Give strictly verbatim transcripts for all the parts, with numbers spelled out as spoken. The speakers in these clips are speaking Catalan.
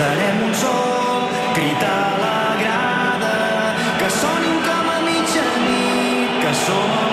serem un sol, cridar a la grada, que sonin com a mitjanit, que som el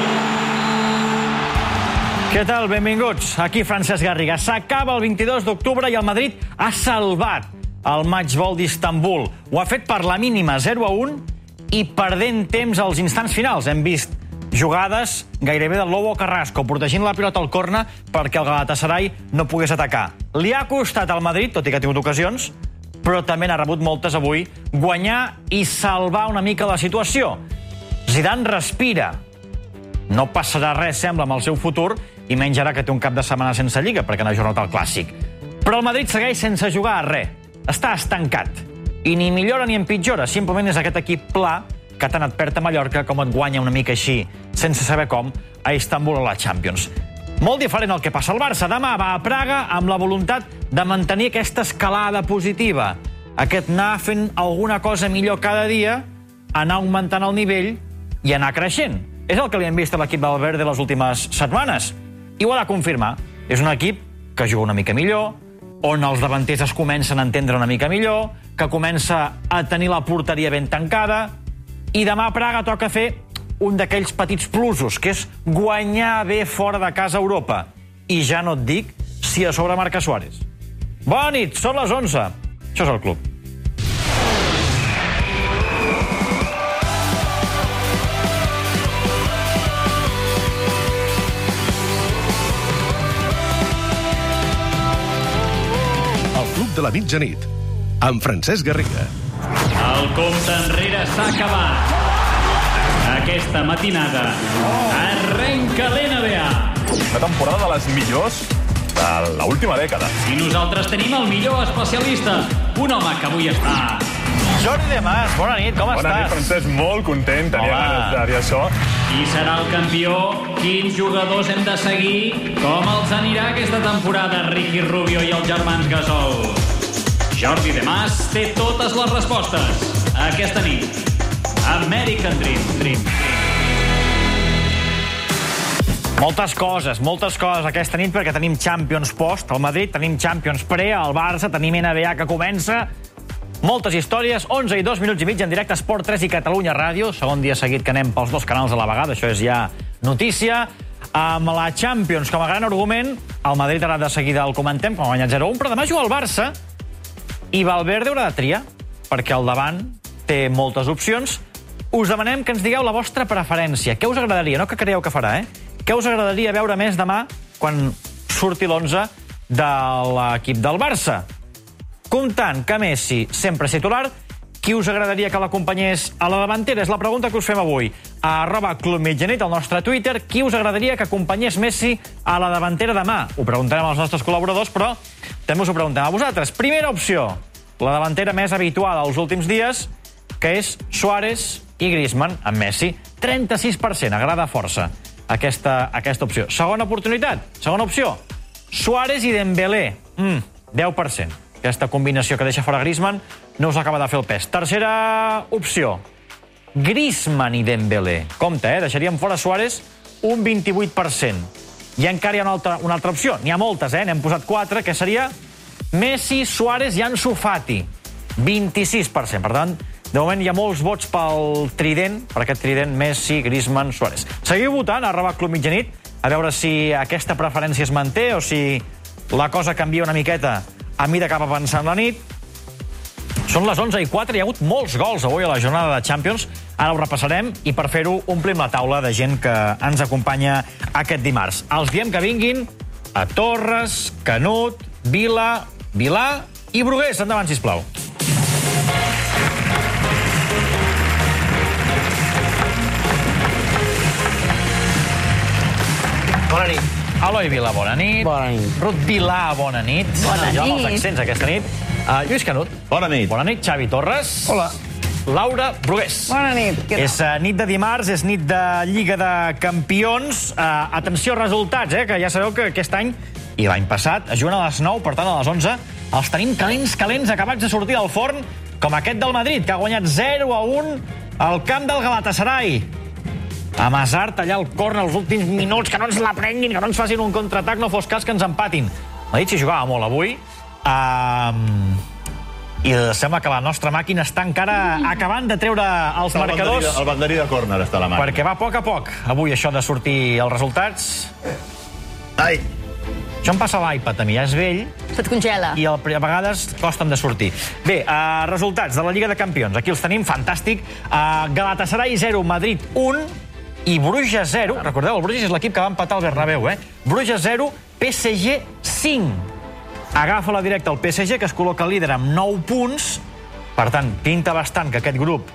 Què tal? Benvinguts. Aquí Francesc Garriga. S'acaba el vint-i-dos d'octubre i el Madrid ha salvat el matchball d'Istanbul. Ho ha fet per la mínima zero a un i perdent temps als instants finals. Hem vist jugades gairebé del Lobo Carrasco, protegint la pilota al córner perquè el Galatasaray no pogués atacar. Li ha costat al Madrid, tot i que ha tingut ocasions, però també n'ha rebut moltes avui, guanyar i salvar una mica la situació. Zidane respira. No passarà res, sembla, amb el seu futur, i menys ara que té un cap de setmana sense Lliga, perquè no ha jugat al Clàssic. Però el Madrid segueix sense jugar a res. Està estancat. I ni millora ni empitjora. Simplement és aquest equip pla que tant et perd a Mallorca com et guanya una mica així, sense saber com, a Istanbul a la Champions. Molt diferent el que passa al Barça. Demà va a Praga amb la voluntat de mantenir aquesta escalada positiva. Aquest anar fent alguna cosa millor cada dia, anar augmentant el nivell i anar creixent. És el que li hem vist a l'equip Valverde les últimes setmanes. I ho ha de confirmar. És un equip que juga una mica millor, on els davanters es comencen a entendre una mica millor, que comença a tenir la porteria ben tancada, i demà a Praga toca fer un d'aquells petits plusos, que és guanyar bé fora de casa a Europa. I ja no et dic si a sobre marca Suárez. Bona nit, són les onze. Això és el club. De la mitjanit, amb Francesc Garriga. El compte enrere s'ha acabat. Aquesta matinada arrenca l'N B A. Una temporada de les millors de l'última dècada. I nosaltres tenim el millor especialista, un home que avui està... Jordi de Mas, bona nit, com Bona estàs? Bona nit, Francesc, molt content, tenia Hola. ganes de dir això. Qui serà el campió? Quins jugadors hem de seguir? Com els anirà aquesta temporada Ricky Rubio i els germans Gasol? Jordi de Mas té totes les respostes. Aquesta nit, American Dream. Dream. Moltes coses, moltes coses aquesta nit, perquè tenim Champions post al Madrid, tenim Champions pre al Barça, tenim N B A que comença. Moltes històries, onze i dos minuts i mig en directe Esport tres i Catalunya Ràdio, segon dia seguit que anem pels dos canals a la vegada, això és ja notícia. Amb la Champions com a gran argument, el Madrid ara de seguida el comentem, com ha guanyat zero a un, però demà juga al Barça i Valverde haurà de triar, perquè al davant té moltes opcions. Us demanem que ens digueu la vostra preferència. Què us agradaria? No que creieu que farà, eh? Què us agradaria veure més demà quan surti l'onze de l'equip del Barça? Comptant que Messi sempre és titular, qui us agradaria que l'acompanyés a la davantera? És la pregunta que us fem avui. A arroba Club Mitjanit, al nostre Twitter, qui us agradaria que acompanyés Messi a la davantera demà? Ho preguntarem als nostres col·laboradors, però també us ho preguntem a vosaltres. Primera opció, la davantera més habitual als últims dies, que és Suárez i Griezmann amb Messi. trenta-sis per cent, agrada força aquesta, aquesta opció. Segona oportunitat, segona opció, Suárez i Dembélé, mm, deu per cent. Aquesta combinació que deixa fora Griezmann no us acaba de fer el pes. Tercera opció, Griezmann i Dembélé. Compte, eh? Deixaríem fora Suárez un vint-i-vuit per cent. I encara hi ha una altra, una altra opció. N'hi ha moltes, eh? N'hem posat quatre, que seria Messi, Suárez i Ansu Fati. vint-i-sis per cent. Per tant, de moment hi ha molts vots pel trident, per aquest trident Messi, Griezmann, Suárez. Seguiu votant, arroba Club Mitjanit, a veure si aquesta preferència es manté o si la cosa canvia una miqueta a mida cap a pensar en la nit. Són les onze i quatre, hi ha hagut molts gols avui a la jornada de Champions. Ara ho repassarem i per fer-ho omplim la taula de gent que ens acompanya aquest dimarts. Els diem que vinguin a Torres, Canut, Vila, Vilà i Brugués. Endavant, sisplau. Bona nit. Eloi Vila, bona nit. Bona nit. Ruth Vilà, bona nit. Bona Jo amb els nit. accents aquesta nit. Uh, Lluís Canut. Bona nit. Bona nit. Xavi Torres. Hola. Laura Brugués. Bona nit. Què tal? És uh, nit de dimarts, és nit de Lliga de Campions. Uh, atenció als resultats, eh, que ja sabeu que aquest any i l'any passat es juguen a les nou, per tant a les onze els tenim calents, calents, acabats de sortir del forn, com aquest del Madrid, que ha guanyat zero a un al camp del Galatasaray. A Hazard allà al córner els últims minuts, que no ens la prenguin, que no ens facin un contraatac, no fos cas que ens empatin. Madrid s'hi jugava molt avui. Um, i sembla que la nostra màquina està encara acabant de treure els El marcadors. banderí, el banderí de córner està a la màquina. Perquè va a poc a poc. Avui això de sortir els resultats... Ai! Això em passa a l'iPad, a mi, ja és vell. Se't congela. I a vegades costen de sortir. Bé, uh, resultats de la Lliga de Campions. Aquí els tenim, fantàstic. Uh, Galatasaray zero, Madrid un i Bruges zero. Recordeu, el Bruges és l'equip que va empatar al Bernabéu, eh? Bruges zero, P S G cinc. Agafa la directa el P S G, que es col·loca líder amb nou punts. Per tant, pinta bastant que aquest grup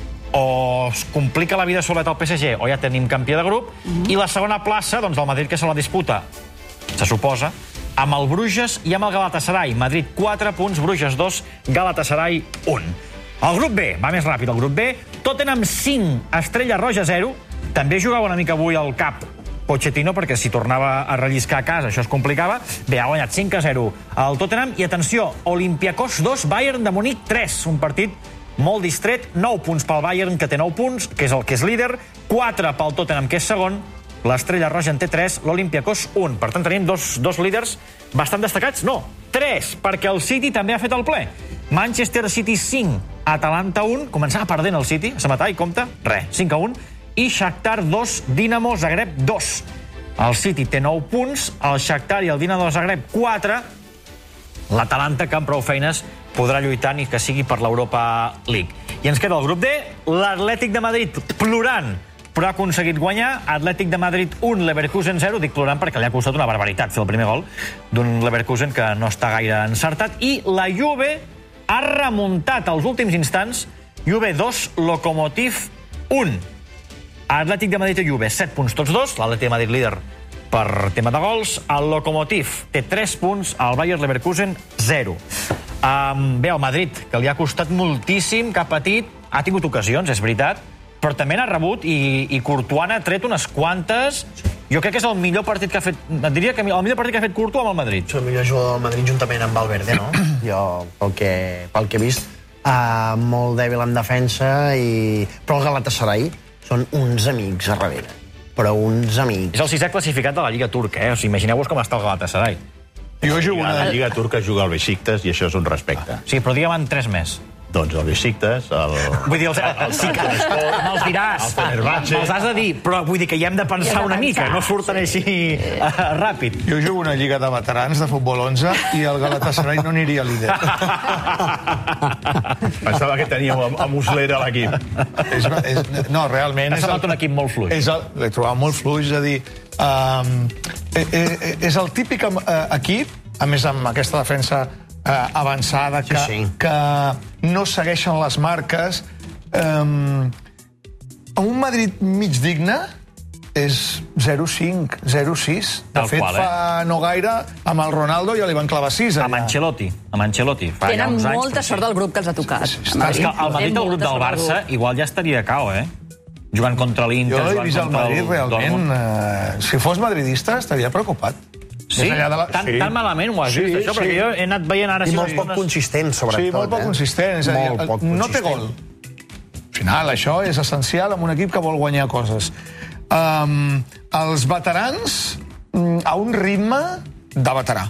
o es complica la vida solet al P S G o ja tenim campió de grup. Mm-hmm. I la segona plaça, doncs, del Madrid, que se la disputa, se suposa, amb el Bruges i amb el Galatasaray. Madrid quatre punts, Bruges dos, Galatasaray un. El grup B, va més ràpid el grup B. Tottenham cinc, Estrella Roja zero. També jugava una mica avui al cap Pochettino, perquè si tornava a relliscar a casa això es complicava. Bé, ha guanyat cinc a zero el Tottenham. I atenció, Olympiacos dos, Bayern de Munic tres. Un partit molt distret. nou punts pel Bayern, que té nou punts, que és el que és líder. quatre pel Tottenham, que és segon. L'Estrella Roja en té tres, l'Olympiacos un. Per tant, tenim dos, dos líders bastant destacats. No, tres, perquè el City també ha fet el ple. Manchester City cinc, Atalanta un. Començava perdent el City, a matar i compte. Res, cinc a un. I Shakhtar dos, Dinamo Zagreb dos. El City té nou punts, el Shakhtar i el Dinamo Zagreb quatre. L'Atalanta, que amb prou feines podrà lluitar ni que sigui per l'Europa League. I ens queda el grup D, l'Atlètic de Madrid plorant, però ha aconseguit guanyar. Atlètic de Madrid un, Leverkusen zero. Dic plorant perquè li ha costat una barbaritat fer el primer gol d'un Leverkusen que no està gaire encertat. I la Juve ha remuntat als últims instants. Juve dos, Lokomotiv un. Atlètic de Madrid i Juve, set punts tots dos. L'Atlètic de Madrid líder per tema de gols. El Lokomotiv té tres punts, el Bayer Leverkusen zero. Um, bé, el Madrid, que li ha costat moltíssim, que ha patit, ha tingut ocasions, és veritat, però també n'ha rebut i, i Courtois n'ha tret unes quantes. Jo crec que és el millor partit que ha fet... Et diria que el millor partit que ha fet Courtois amb el Madrid. És el millor jugador del Madrid juntament amb Valverde, no? Jo, pel que, pel que he vist, uh, molt dèbil en defensa, i... però el Galatasaray són uns amics a darrere. Però uns amics. És el sisè classificat de la Lliga Turca, eh? O sigui, imagineu-vos com està el Galatasaray. Jo jugo a la Lliga Turca, juga al Besiktas, i això és un respecte. Sí, però digue'm en tres més. Doncs el Besiktas, el... Vull dir, els, el, sí que me'ls diràs. El Fenerbahçe. Me'ls has de dir, però vull dir que hi hem de pensar una mica, no surten així uh, ràpid. Jo jugo una lliga de veterans de futbol onze i el Galatasaray no aniria líder. Pensava que teníeu a, a Muslera a l'equip. És, és, no, realment... Has trobat un equip molt fluix. És el, l'he trobat molt fluix, és a dir... Um, eh, eh, és el típic eh, equip, a més amb aquesta defensa eh, avançada, que, sí, sí. que no segueixen les marques. Um, un Madrid mig digne és zero cinc, zero sis. De Tal fet, qual, eh? fa no gaire, amb el Ronaldo ja li van clavar sis. Amb Ancelotti. Amb Ancelotti. Fa ja Tenen uns anys, molta però sort del grup que els ha tocat. Sí, sí, És que el Madrid, el grup del Barça, igual ja estaria a cao, eh? Jugant contra l'Inter, Jo he jugant vist el contra Madrid el realment... Dortmund. Eh, si fos madridista estaria preocupat. Sí? Més enllà de la- Tan, Sí. tan malament ho has Sí, vist, això? sí. Perquè jo he anat veient ara... I sí, molt poc unes- consistent, sobretot. Sí, molt poc eh? consistent. És a dir, Molt poc no té gol. consistent. Al final, això és essencial en un equip que vol guanyar coses. Um, els veterans, mm, a un ritme de veterà.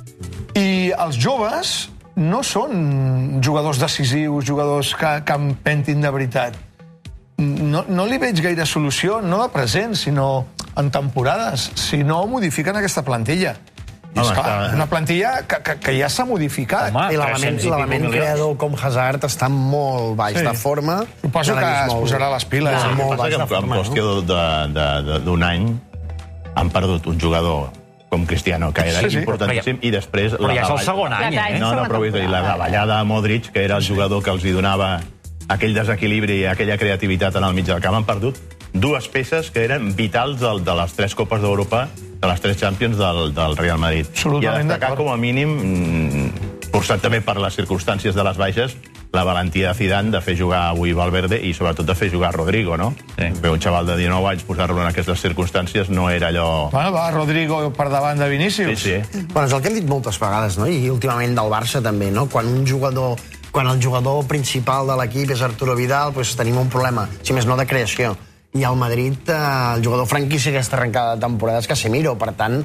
I els joves no són jugadors decisius, jugadors que, que empentin de veritat. No, no li veig gaire solució, no de present, sinó en temporades, si no modifiquen aquesta plantilla. I Home, és clar, està- una plantilla que, que, que ja s'ha modificat. Home, I l'element tres-cents i l'element pico milions. creador com Hazard està molt baix Sí. de forma. Suposo L'ha que vist es molt- posarà les piles. Està Sí, molt Passa baix que de en, en forma, no? qüestió de- de- de- d'un any han perdut un jugador com Cristiano, que era Sí, sí. importantíssim, i després... Però ja és el davall- segon any, Ja, eh? No, no, però vull dir, la davallada a Modric, que era el jugador que els hi donava aquell desequilibri i aquella creativitat en el mig del camp, han perdut dues peces que eren vitals del, de les tres Copes d'Europa, de les tres Champions del, del Real Madrid. Absolutament I a destacar d'acord. com a mínim, mm, forçat també per les circumstàncies de les baixes, la valentia de Zidane de fer jugar avui Valverde i sobretot de fer jugar Rodrigo, no? Sí. Bé, un xaval de dinou anys, posar-lo en aquestes circumstàncies no era allò... Bueno, va Rodrigo per davant de Sí, Vinícius. sí. Bueno, és el que hem dit moltes vegades, no? I últimament del Barça també, no? Quan un jugador, quan el jugador principal de l'equip és Arturo Vidal, doncs tenim un problema, si més no de creació. I al Madrid, eh, el jugador franquici aquesta arrencada de temporada és Casemiro, per tant,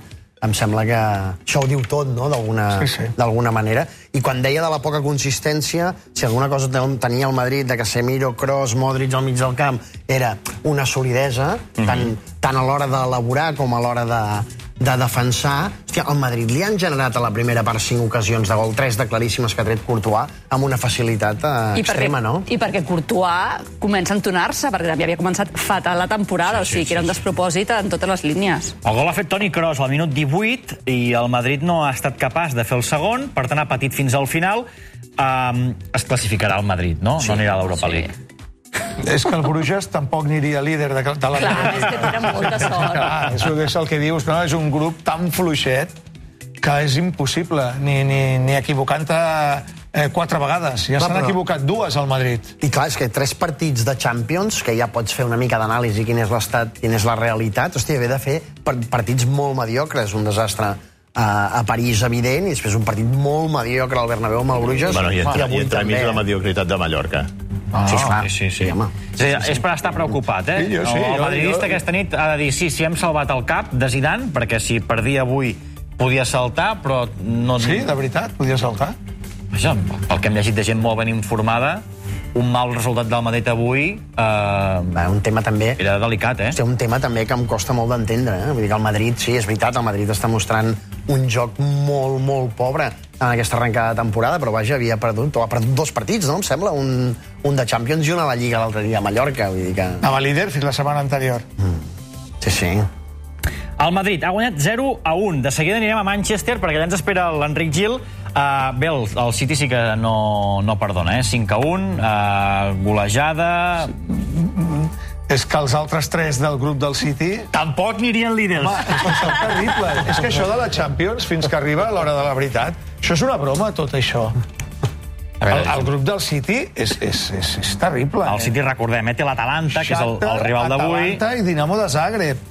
em sembla que això ho diu tot, no?, d'alguna Sí, sí. d'alguna manera. I quan deia de la poca consistència, si alguna cosa tenia el Madrid, de Casemiro, Kroos, Modric al mig del camp, era una solidesa, Mhm. tant, tant a l'hora d'elaborar com a l'hora de, de defensar. Hòstia, al Madrid li han generat a la primera part cinc ocasions de gol, tres de claríssimes que ha tret Courtois, amb una facilitat eh, I extrema, perquè, no? I perquè Courtois comença a entonar-se, perquè també havia començat fatal la temporada, o sigui que era un despropòsit en totes les línies. El gol ha fet Toni Kroos al minut divuit i el Madrid no ha estat capaç de fer el segon, per tant ha patit fins al final. Um, es classificarà el Madrid, no? Sí, no anirà a l'Europa sí. League. És que el Bruges tampoc aniria líder de, de la... Clar, és que tenen molta sort. Clar, és, és el que dius, no? És un grup tan fluixet que és impossible, ni, ni, ni equivocant-te eh, quatre vegades. Ja Clar, s'han però- equivocat dues al Madrid. I clar, és que tres partits de Champions, que ja pots fer una mica d'anàlisi quin és l'estat, quina és la realitat, hòstia, ve de fer par- partits molt mediocres, un desastre a, a París evident, i després un partit molt mediocre al Bernabéu amb el Bruges, Bueno, i entre, i avui entre mig també. la mediocritat de Mallorca. Ah, sí, esclar. Sí, sí, sí. Sí, home. Sí, és per estar preocupat, eh? Sí, jo sí, el jo- madridista jo- aquesta nit ha de dir sí, sí, hem salvat el cap de Zidane, perquè si perdia avui podia saltar, però no... Sí, de veritat, podia saltar. Vaja, pel que hem llegit de gent molt ben informada, un mal resultat del Madrid avui eh, Va, un tema també... era delicat, eh? Hòstia, un tema també que em costa molt d'entendre, eh? Vull dir que el Madrid, sí, és veritat, el Madrid està mostrant un joc molt, molt pobre en aquesta arrencada de temporada, però vaja, havia perdut, o ha perdut dos partits, no? Em sembla, un, un de Champions i un a la Lliga l'altre dia a Mallorca, vull dir que... Anava líder fins la setmana anterior. Sí, sí. El Madrid ha guanyat zero a un. De seguida anirem a Manchester, perquè allà ens espera l'Enric Gil. Uh, bé, el, el City sí que no, no perdona, eh? cinc a un, uh, golejada... És que els altres tres del grup del City... Tampoc anirien líders. Home, és que són terribles. És que això de la Champions, fins que arriba a l'hora de la veritat, això és una broma, tot això. El, el grup del City és, és, és, és terrible. El City, recordem, eh? Té l'Atalanta, que és el, el rival d'avui. Atalanta i Dinamo de Zagreb.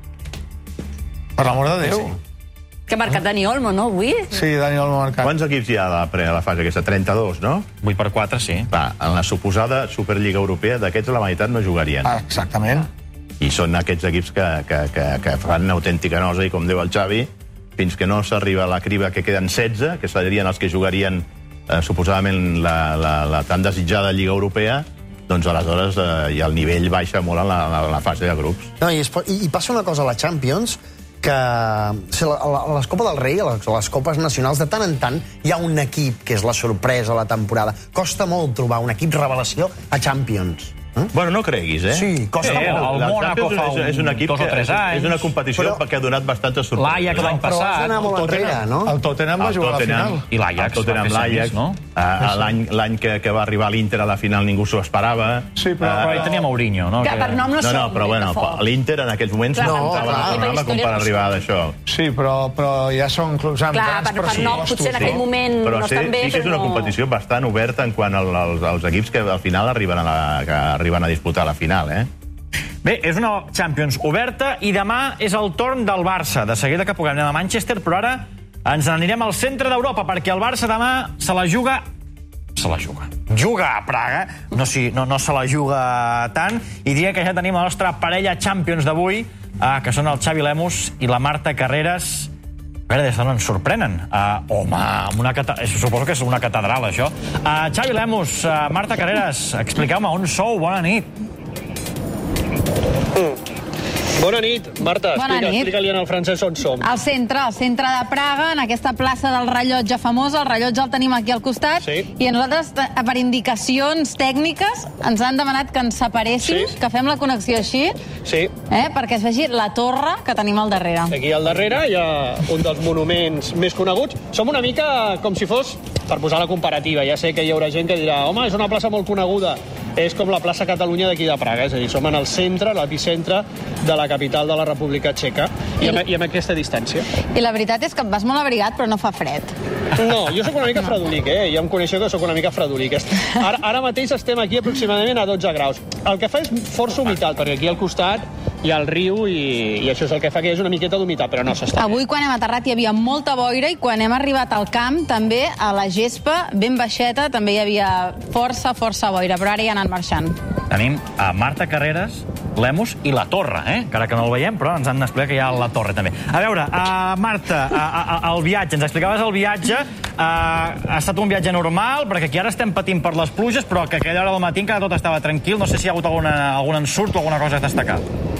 Per l'amor de Déu. Que ha marcat Dani Olmo, no, avui? Sí, Dani Olmo ha marcat. Quants equips hi ha a la, pre- a la fase aquesta? trenta-dos, no? vuit per quatre, sí. Va, en la suposada Superliga Europea, d'aquests la meitat no jugarien. Ah, exactament. I són aquests equips que, que, que, que fan autèntica nosa, i com diu el Xavi, fins que no s'arriba a la criba que queden setze, que serien els que jugarien eh, suposadament la, la, la tan desitjada Lliga Europea, doncs aleshores eh, ja el nivell baixa molt en la, la, la fase de grups. No, i, es, pot- i, I passa una cosa a la Champions, que o sigui, a, la, a les Copa del Rei, a les, a les Copes Nacionals, de tant en tant hi ha un equip que és la sorpresa a la temporada. Costa molt trobar un equip revelació a Champions. Eh? Bueno, no creguis, eh? Sí, costa Sí, molt. el La Mónaco Champions fa és, és un un- equip dos o que tres és, anys. és una competició Però- que ha donat bastantes sorpreses. L'Ajax l'any Però has passat. d'anar molt el enrere, no? El Tottenham va El jugar a la Tottenham, final. I l'Ajax el Tottenham, va fer l'Ajax, semis, no? Ah, l'any l'any que, que va arribar l'Inter a la final ningú s'ho esperava. Sí, però- Ah, Però hi tenia Mourinho, no? Que per nom no, no, no, són però bueno, de foc. l'Inter en aquells moments Clar, no no, estava clar, en el programa com per història arribar d'això. Sí, però, però ja són clubs amb Clar, grans per, per nom, potser en aquell no? moment Però no sí, estan bé, sí que és una però no... competició bastant oberta en quant al, als, als equips que al final arriben a, la, que arriben a disputar la final, eh? Bé, és una Champions oberta i demà és el torn del Barça. De seguida que puguem anar a Manchester, però ara ens n'anirem al centre d'Europa, perquè el Barça demà se la juga... Se la juga. Juga a Praga, no, sí, no, no se la juga tant, i diria que ja tenim la nostra parella Champions d'avui, eh, que són el Xavi Lemus i la Marta Carreras. A veure, des d'on ens sorprenen. Uh, home, amb una cata... suposo que és una catedral, això. Uh, Xavi Lemus, uh, Marta Carreras, expliqueu-me on sou, bona nit. Bona nit, Marta. Bona Explica, nit. explica-li al francès on som. Al centre, al centre de Praga, en aquesta plaça del rellotge famosa. El rellotge el tenim aquí al costat. Sí. I a nosaltres, eh, per indicacions tècniques, ens han demanat que ens separéssim, Sí. que fem la connexió així, Sí, eh, perquè es vegi la torre que tenim al darrere. aquí al darrere hi ha un dels monuments més coneguts. Som una mica com si fos, per posar la comparativa, ja sé que hi haurà gent que dirà home, és una plaça molt coneguda. És com la plaça Catalunya d'aquí de Praga, és a dir, som en el centre, l'epicentre de la capital de la República Txeca, i amb, i amb aquesta distància. I la veritat és que et vas molt abrigat, però no fa fred. No, jo sóc una mica fredolic, eh? Ja em coneixeu que sóc una mica fredolic. Ara, ara mateix estem aquí aproximadament a dotze graus. El que fa és força humitat, perquè aquí al costat hi ha el riu i, i això és el que fa que hi hagi una miqueta d'humitat, però no s'està. Avui, quan hem aterrat, hi havia molta boira i quan hem arribat al camp, també, a la gespa, ben baixeta, també hi havia força, força boira, però ara ja ha anat marxant. Uh, tenim a Marta Carreras, Lemus i la Torre, eh? Encara que no el veiem, però ens han d'explicar que hi ha la Torre, també. A veure, uh, Marta, uh, uh, el viatge, ens explicaves el viatge, uh, ha estat un viatge normal, perquè aquí ara estem patint per les pluges, però que a aquella hora del matí encara tot estava tranquil, no sé si hi ha hagut alguna, algun ensurt o alguna cosa a destacar.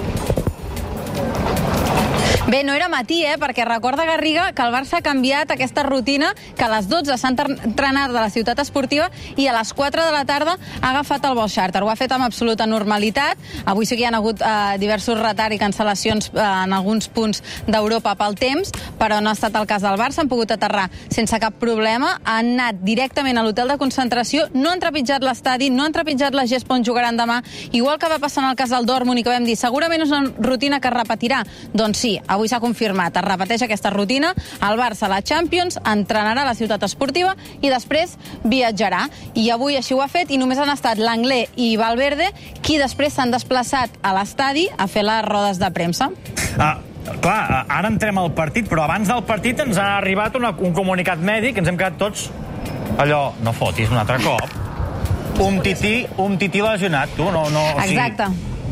Bé, no era matí, eh? Perquè recorda, Garriga, que el Barça ha canviat aquesta rutina, que a les dotze s'ha entrenat de la ciutat esportiva i a les quatre de la tarda ha agafat el vol xàrter. Ho ha fet amb absoluta normalitat. Avui sí que hi ha hagut eh, diversos retards i cancel·lacions eh, en alguns punts d'Europa pel temps, però no ha estat el cas del Barça. Han pogut aterrar sense cap problema. Han anat directament a l'hotel de concentració, no han trepitjat l'estadi, no han trepitjat la gespa on jugaran demà, igual que va passar en el cas del Dortmund i que vam dir segurament és una rutina que es repetirà. Doncs sí, avui s'ha confirmat, es repeteix aquesta rutina, el Barça a la Champions entrenarà a la ciutat esportiva i després viatjarà. I avui així ho ha fet i només han estat l'Anglès i Valverde qui després s'han desplaçat a l'estadi a fer les rodes de premsa. Ah, clar, ara entrem al partit, però abans del partit ens ha arribat una, un comunicat mèdic, ens hem quedat tots allò, no fotis un altre cop, un tití, un tití lesionat, tu, no, no, o sigui... Exacte.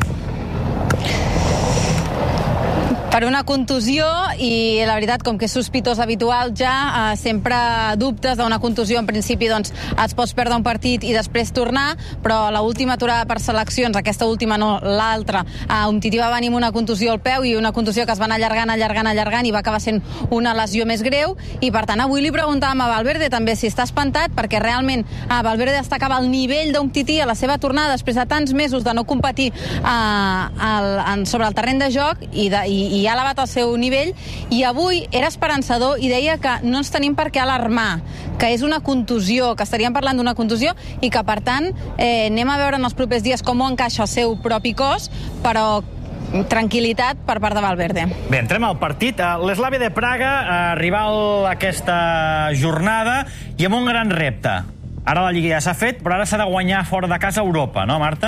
Per una contusió, i la veritat, com que és sospitós habitual ja, eh, sempre dubtes d'una contusió, en principi doncs es pots perdre un partit i després tornar, però l'última aturada per seleccions, aquesta última no, l'altra, eh, un tití va venir amb una contusió al peu i una contusió que es va anar allargant, allargant, allargant i va acabar sent una lesió més greu, i per tant avui li preguntàvem a Valverde també si està espantat, perquè realment eh, Valverde destacava el nivell d'un tití a la seva tornada després de tants mesos de no competir eh, el, en, sobre el terreny de joc i, de, i, i ha elevat el seu nivell, i avui era esperançador i deia que no ens tenim per què alarmar, que és una contusió, que estaríem parlant d'una contusió i que, per tant, eh, anem a veure en els propers dies com ho encaixa el seu propi cos, però tranquil·litat per part de Valverde. Bé, entrem al partit. L'Slavia de Praga, rival aquesta jornada, i amb un gran repte. Ara la Lliga ja s'ha fet, però ara s'ha de guanyar fora de casa a Europa, no, Marta?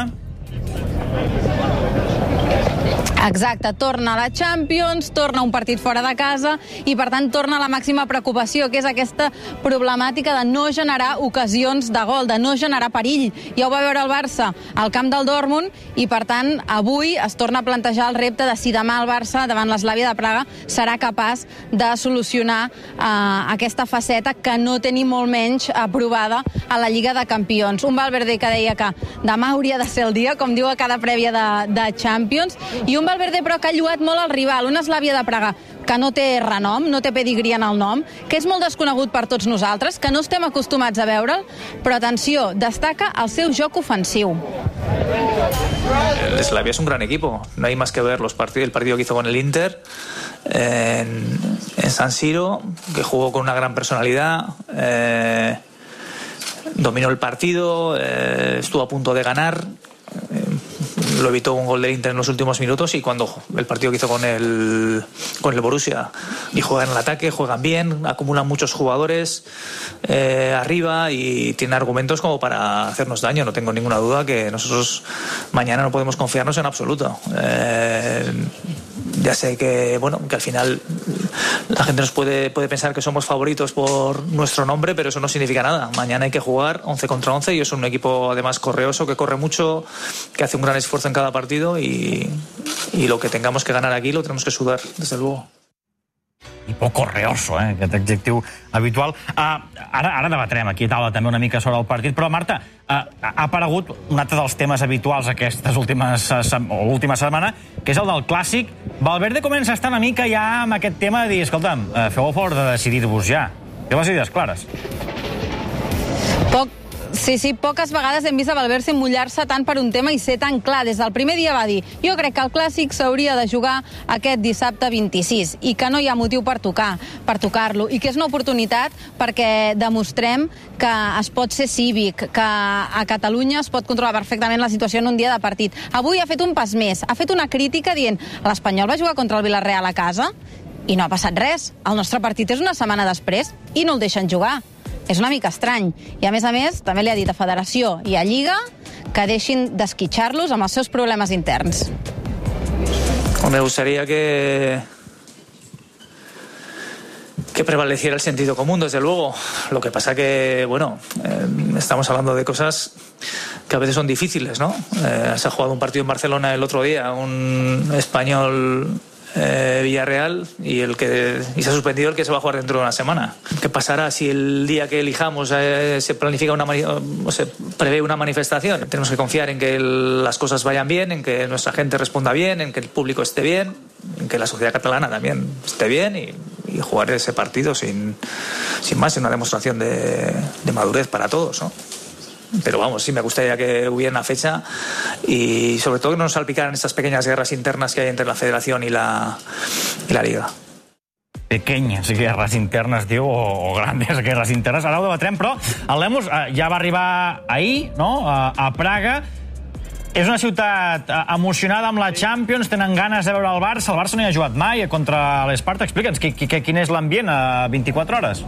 Exacte, torna a la Champions, torna un partit fora de casa i, per tant, torna a la màxima preocupació, que és aquesta problemàtica de no generar ocasions de gol, de no generar perill. Ja ho va veure el Barça al camp del Dortmund i, per tant, avui es torna a plantejar el repte de si demà el Barça, davant l'Slavia de Praga, serà capaç de solucionar eh, aquesta faceta que no té ni molt menys aprovada a la Lliga de Campions. Un Valverde que deia que demà hauria de ser el dia, com diu a cada prèvia de, de Champions, i un Valverde però que ha lluat molt el rival, una Slavia de Praga que no té renom, no té pedigrí en el nom, que és molt desconegut per tots nosaltres, que no estem acostumats a veure'l, però atenció, destaca el seu joc ofensiu. El Slavia es un gran equipo, no hay más que ver los partidos, el partido que hizo con el Inter en, en San Siro, que jugó con una gran personalidad, eh, dominó el partido, eh, estuvo a punto de ganar, eh, lo evitó un gol del Inter en los últimos minutos, y cuando el partido que hizo con el, con el Borussia, y juegan en el ataque, juegan bien, acumulan muchos jugadores eh, arriba y tienen argumentos como para hacernos daño. No tengo ninguna duda que nosotros mañana no podemos confiarnos en absoluto. Eh, ya sé que, bueno, que al final la gente nos puede, puede pensar que somos favoritos por nuestro nombre, pero eso no significa nada. Mañana hay que jugar once contra once y es un equipo además correoso, que corre mucho, que hace un gran esfuerzo en cada partido, y, y lo que tengamos que ganar aquí lo tenemos que sudar, desde luego. I poc correoso, eh, aquest adjectiu habitual. Uh, ara, ara debatrem aquí a taula també una mica sobre el partit, però Marta, uh, ha aparegut un altre dels temes habituals aquestes últimes, uh, o última setmana, que és el del clàssic. Valverde comença a estar una mica ja amb aquest tema de dir, escolta'm, uh, feu el favor de decidir-vos ja. Té les idees clares. Poc Sí, sí, poques vegades hem vist a Valverde mullar-se tant per un tema i ser tan clar. Des del primer dia va dir, jo crec que el Clàssic s'hauria de jugar aquest dissabte vint-i-sis i que no hi ha motiu per tocar, per tocar-lo, i que és una oportunitat perquè demostrem que es pot ser cívic, que a Catalunya es pot controlar perfectament la situació en un dia de partit. Avui ha fet un pas més, ha fet una crítica dient l'Espanyol va jugar contra el Villarreal a casa i no ha passat res. El nostre partit és una setmana després i no el deixen jugar. És una mica estrany. I, a més a més, també li ha dit a Federació i a Lliga que deixin d'esquitxar-los amb els seus problemes interns. Me gustaría que que prevaleciera el sentido común, desde luego. Lo que pasa que, bueno, eh, estamos hablando de cosas que a veces son difíciles, ¿no? Eh, se ha jugado un partido en Barcelona el otro día, un español eh, Villarreal, y el que y se ha suspendido el que se va a jugar dentro de una semana. ¿Qué pasará si el día que elijamos eh, se planifica una o se prevé una manifestación? Tenemos que confiar en que el, las cosas vayan bien, en que nuestra gente responda bien, en que el público esté bien, en que la sociedad catalana también esté bien, y, y jugar ese partido sin, sin más, es una demostración de, de madurez para todos, ¿no? Pero vamos, sí me gustaría que hubiera una fecha y sobre todo que no nos salpicaran estas pequeñas guerras internas que hay entre la Federación y la, y la Liga. Pequeñes guerres internes, diu, o, o grandes guerres internes. Ara ho debatrem, però el Lemus eh, ja va arribar ahir, no?, a, a Praga. És una ciutat emocionada amb la Champions, tenen ganes de veure el Barça. El Barça no hi ha jugat mai contra l'Esparta. Explica'ns, quin és l'ambient a vint-i-quatre hores?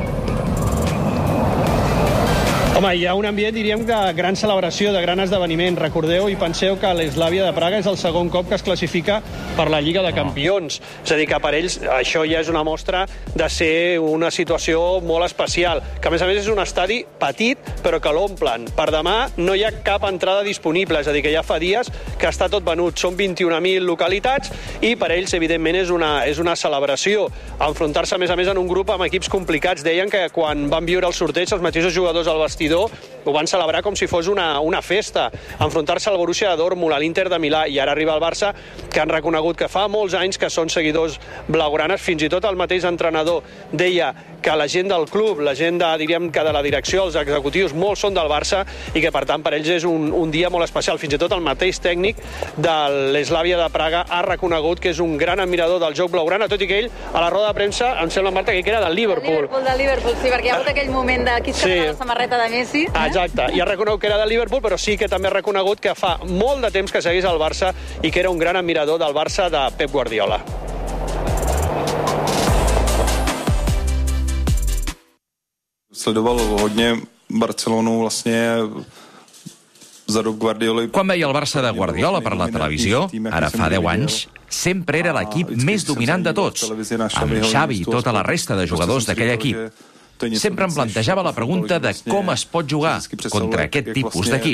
Home, hi ha un ambient, diríem, de gran celebració, de gran esdeveniment. Recordeu i penseu que l'Slavia de Praga és el segon cop que es classifica per la Lliga de Campions. És a dir, que per ells això ja és una mostra de ser una situació molt especial, que a més a més és un estadi petit, però que l'omplen. Per demà no hi ha cap entrada disponible, és a dir, que ja fa dies que està tot venut. Són vint-i-un mil localitats i per ells, evidentment, és una, és una celebració. Enfrontar-se, a més a més, en un grup amb equips complicats. Deien que quan van viure el sorteig, els mateixos jugadors al vestidor ho van celebrar com si fos una, una festa. Enfrontar-se al Borussia Dortmund, a l'Inter de Milà, i ara arriba el Barça, que han reconegut que fa molts anys que són seguidors blaugranes. Fins i tot el mateix entrenador deia que la gent del club, la gent de, diríem que de la direcció, els executius, molts són del Barça i que per tant per ells és un, un dia molt especial. Fins i tot el mateix tècnic de l'Slavia de Praga ha reconegut que és un gran admirador del joc blaugrana, tot i que ell a la roda de premsa, em sembla, Marta, que era del Liverpool. Liverpool, del Liverpool, sí, perquè hi ha hagut aquell moment de qui es sí. la samarreta de Messi. Eh? Exacte, i ha reconegut que era del Liverpool, però sí que també ha reconegut que fa molt de temps que seguís el Barça i que era un gran admirador del Barça de Pep Guardiola. Sledoval hodně Barcelonu vlastně za dob Guardiola. Quan veia el Barça de Guardiola per la televisió, ara fa deu anys, sempre era l'equip més dominant de tots, amb Xavi i tota la resta de jugadors d'aquell equip. Sempre em plantejava la pregunta de com es pot jugar contra aquest tipus d'equip.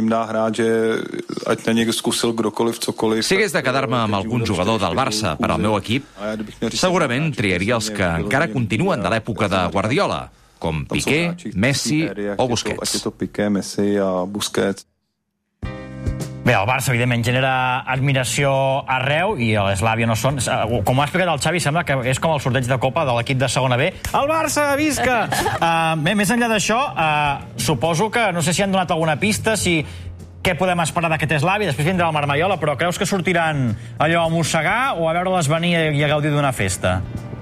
Si hagués de quedar-me amb algun jugador del Barça per al meu equip, segurament triaria els que encara continuen de l'època de Guardiola, com Piqué, Messi o Busquets. Bé, el Barça, evidentment, genera admiració arreu i l'Slavia no són... Com ho ha explicat el Xavi, sembla que és com el sorteig de Copa de l'equip de segona B. El Barça, visca! Uh, bé, més enllà d'això, uh, suposo que, no sé si han donat alguna pista, si què podem esperar d'aquest Slavia, després vindrà el Marmaiola, però creus que sortiran allò a mossegar o a veure-les venir i a gaudir d'una festa?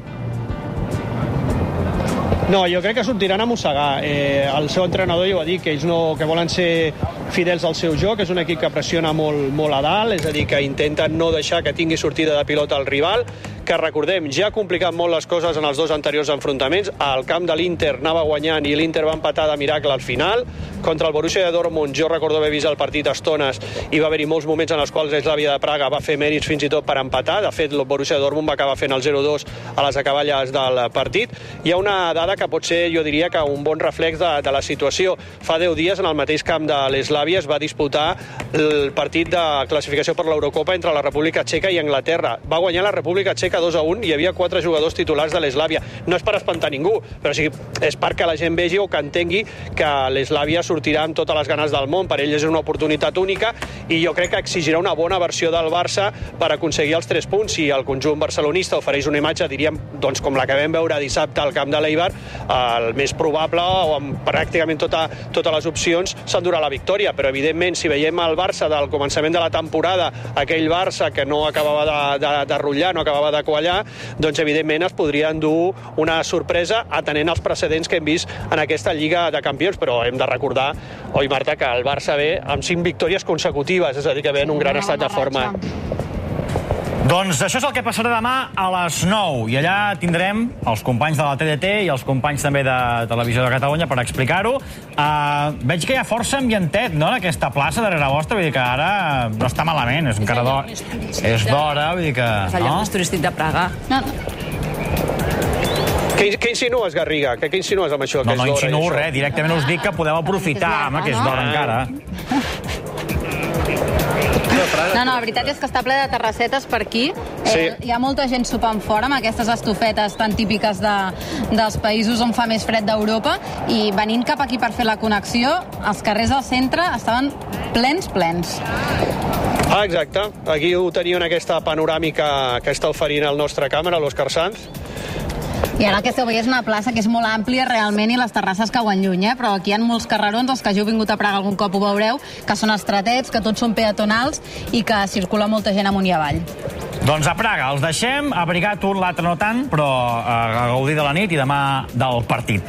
No, jo crec que sortiran a mossegar. Eh, el seu entrenador ja ho ha dit, que ells no, que volen ser fidels al seu joc. És un equip que pressiona molt, molt a dalt, és a dir, que intenten no deixar que tingui sortida de pilota al rival, que recordem, ja ha complicat molt les coses en els dos anteriors enfrontaments. Al camp de l'Inter anava guanyant i l'Inter va empatar de miracle al final. Contra el Borussia de Dortmund, jo recordo haver vist el partit a estones i va haver-hi molts moments en els quals l'Slavia de Praga va fer mèrits fins i tot per empatar. De fet, el Borussia de Dortmund va acabar fent el zero dos a les acaballes del partit. Hi ha una dada que pot ser, jo diria, que un bon reflex de, de la situació. Fa deu dies, en el mateix camp de l'Slavia, es va disputar el partit de classificació per l'Eurocopa entre la República Txeca i Anglaterra. Va guanyar la República Txeca dos a un i hi havia quatre jugadors titulars de l'Slavia. No és per espantar ningú, però sí, és perquè la gent vegi o que entengui que l'Slavia sortirà amb totes les ganes del món. Per ell és una oportunitat única i jo crec que exigirà una bona versió del Barça per aconseguir els tres punts. Si el conjunt barcelonista ofereix una imatge, diríem, doncs com la que vam veure dissabte al camp de l'Eibar, el més probable, o amb pràcticament tota, totes les opcions, s'endurà la victòria. Però, evidentment, si veiem el Barça del començament de la temporada, aquell Barça que no acabava de, de, de rotllar, no acabava de quallar, doncs, evidentment, es podria endur una sorpresa atenent els precedents que hem vist en aquesta Lliga de Campions. Però hem de recordar, oi, Marta, que el Barça ve amb cinc victòries consecutives, és a dir, que ve en un gran estat de forma. Doncs això és el que passarà demà a les nou, i allà tindrem els companys de la T D T i els companys també de Televisió de Catalunya per explicar-ho. Uh, veig que hi ha força ambientet, no?, en aquesta plaça darrere vostra, vull dir que ara no està malament, és encara d'hora. És d'hora, vull dir que... És el lloc més turístic de Praga. No, no. Què, què insinues, Garriga? Què, què insinues amb això? No, que no és d'hora i insinuo això? res, directament us dic que podeu aprofitar, home, que és d'hora encara. No, no, la veritat és que està ple de terrassetes per aquí. Sí. Eh, hi ha molta gent sopant fora amb aquestes estufetes tan típiques de, dels països on fa més fred d'Europa, i venint cap aquí per fer la connexió, els carrers del centre estaven plens, plens. Ah, exacte. Aquí ho tenien aquesta panoràmica que està oferint el nostre càmera, l'Òscar Sanz. I ara el que esteu veient és una plaça que és molt àmplia realment, i les terrasses cauen lluny, eh? Però aquí hi ha molts carrerons, els que hàgiu vingut a Praga algun cop ho veureu, que són estretets, que tots són peatonals i que circula molta gent amunt i avall. Doncs a Praga els deixem, abrigat un, l'altre no tant, però a gaudir de la nit i demà del partit.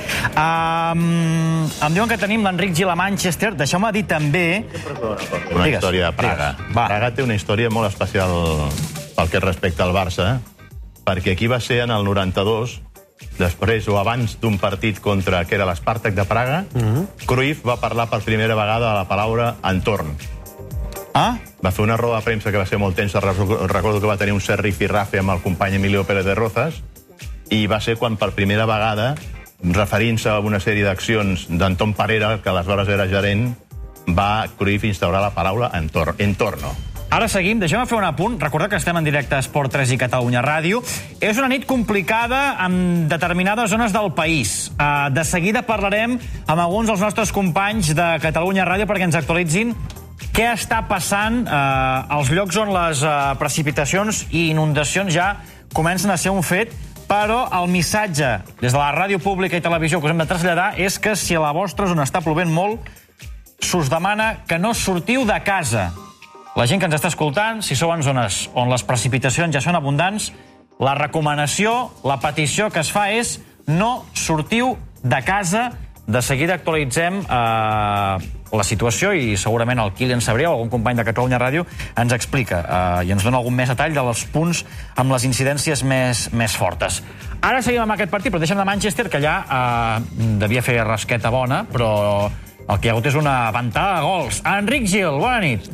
Um, em diuen que tenim l'Enric Gil a Manchester. Deixeu-me dir també... Una digues, història de Praga. Praga té una història molt especial pel que respecta al Barça, perquè aquí va ser en el noranta-dos, després o abans d'un partit contra, que era l'Spartak de Praga, mm-hmm. Cruyff va parlar per primera vegada a la paraula entorn. Ah? Va fer una roda de premsa que va ser molt tensa, recordo que va tenir un cert rifirrafe amb el company Emilio Pérez de Rozas, i va ser quan per primera vegada, referint-se a una sèrie d'accions d'Anton Parera, que aleshores era gerent, va Cruyff instaurar la paraula entor entorno. Ara seguim, deixem-me fer un apunt. Recordeu que estem en directe a Esport tres i Catalunya Ràdio. És una nit complicada en determinades zones del país. Uh, de seguida parlarem amb alguns dels nostres companys de Catalunya Ràdio perquè ens actualitzin què està passant uh, als llocs on les uh, precipitacions i inundacions ja comencen a ser un fet, però el missatge des de la ràdio pública i televisió que us hem de traslladar és que si a la vostra zona està plovent molt, s'us demana que no sortiu de casa. La gent que ens està escoltant, si sou en zones on les precipitacions ja són abundants, la recomanació, la petició que es fa és no sortiu de casa. De seguida actualitzem eh, la situació i segurament el Kilian Sabrià o algun company de Catalunya Ràdio ens explica eh, i ens dona algun més detall dels punts amb les incidències més, més fortes. Ara seguim amb aquest partit, però deixem de Manchester, que allà eh, devia fer rasqueta bona, però el que hi ha hagut és una ventada de gols. Enric Gil, bona nit.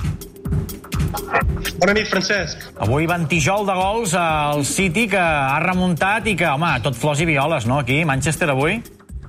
Bona nit, Francesc. Avui ventijol de gols al City, que ha remuntat i que, home, tot flors i violes, no?, aquí, Manchester, avui.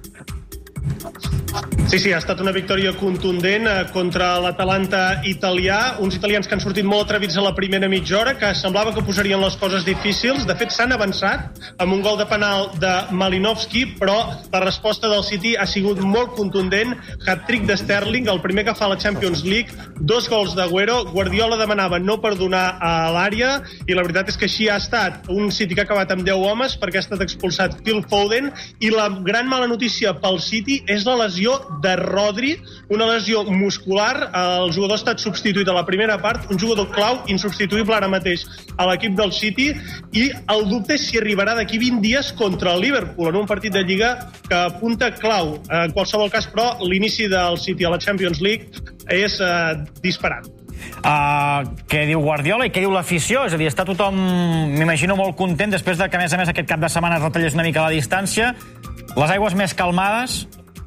Sí, sí, ha estat una victòria contundent eh, contra l'Atalanta italià, uns italians que han sortit molt atrevits a la primera mitja hora, que semblava que posarien les coses difícils. De fet, s'han avançat amb un gol de penal de Malinowski, però la resposta del City ha sigut molt contundent. Hat-trick de Sterling, el primer que fa a la Champions League, dos gols d'Agüero. Guardiola demanava no perdonar a l'àrea, i la veritat és que així ha estat. Un City que ha acabat amb deu homes perquè ha estat expulsat Phil Foden, i la gran mala notícia pel City és la lesió de Rodri, una lesió muscular. El jugador ha estat substituït a la primera part, un jugador clau, insubstituïble ara mateix a l'equip del City, i el dubte és si arribarà d'aquí vint dies contra el Liverpool, en un partit de Lliga que apunta clau. En qualsevol cas, però, l'inici del City a la Champions League és eh, disparat. Uh, què diu Guardiola i què diu l'afició? És a dir, està tothom, m'imagino, molt content després de que, a més a més, aquest cap de setmana es retallés una mica la distància. Les aigües més calmades?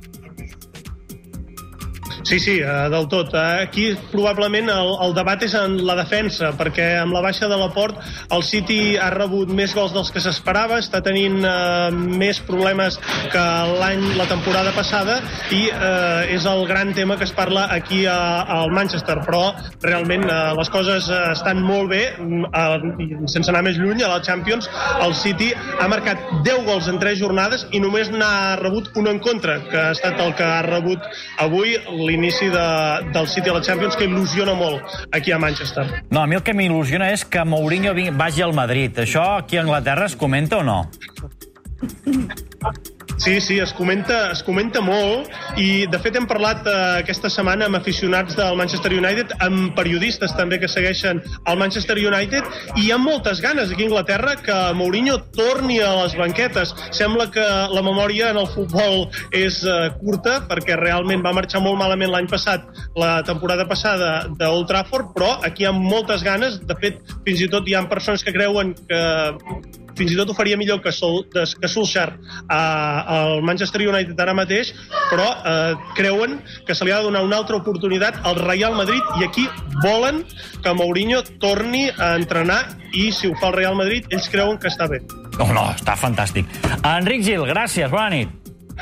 Sí, sí, eh, del tot. Aquí probablement el, el debat és en la defensa, perquè amb la baixa de Laporte el City ha rebut més gols dels que s'esperava, està tenint eh, més problemes que l'any, la temporada passada, i eh, és el gran tema que es parla aquí a, al Manchester, però realment eh, les coses estan molt bé. Eh, sense anar més lluny, a la Champions el City ha marcat deu gols en tres jornades i només n'ha rebut un en contra, que ha estat el que ha rebut avui l'inici de, del City a la Champions, que il·lusiona molt aquí a Manchester. No, a mi el que m'il·lusiona és que Mourinho vagi al Madrid. Això aquí a Anglaterra es comenta o no? Sí, sí, es comenta, es comenta molt, i de fet hem parlat eh, aquesta setmana amb aficionats del Manchester United, amb periodistes també que segueixen el Manchester United, i hi ha moltes ganes aquí a Anglaterra que Mourinho torni a les banquetes. Sembla que la memòria en el futbol és eh, curta, perquè realment va marxar molt malament l'any passat, la temporada passada d'Old Trafford, però aquí hi ha moltes ganes. De fet, fins i tot hi ha persones que creuen que fins i tot ho faria millor que, Sol, que Solskjaer al Manchester United ara mateix, però eh, creuen que se li ha de donar una altra oportunitat al Real Madrid, i aquí volen que Mourinho torni a entrenar, i si ho fa el Real Madrid, ells creuen que està bé. No, no, està fantàstic. Enric Gil, gràcies, bona nit.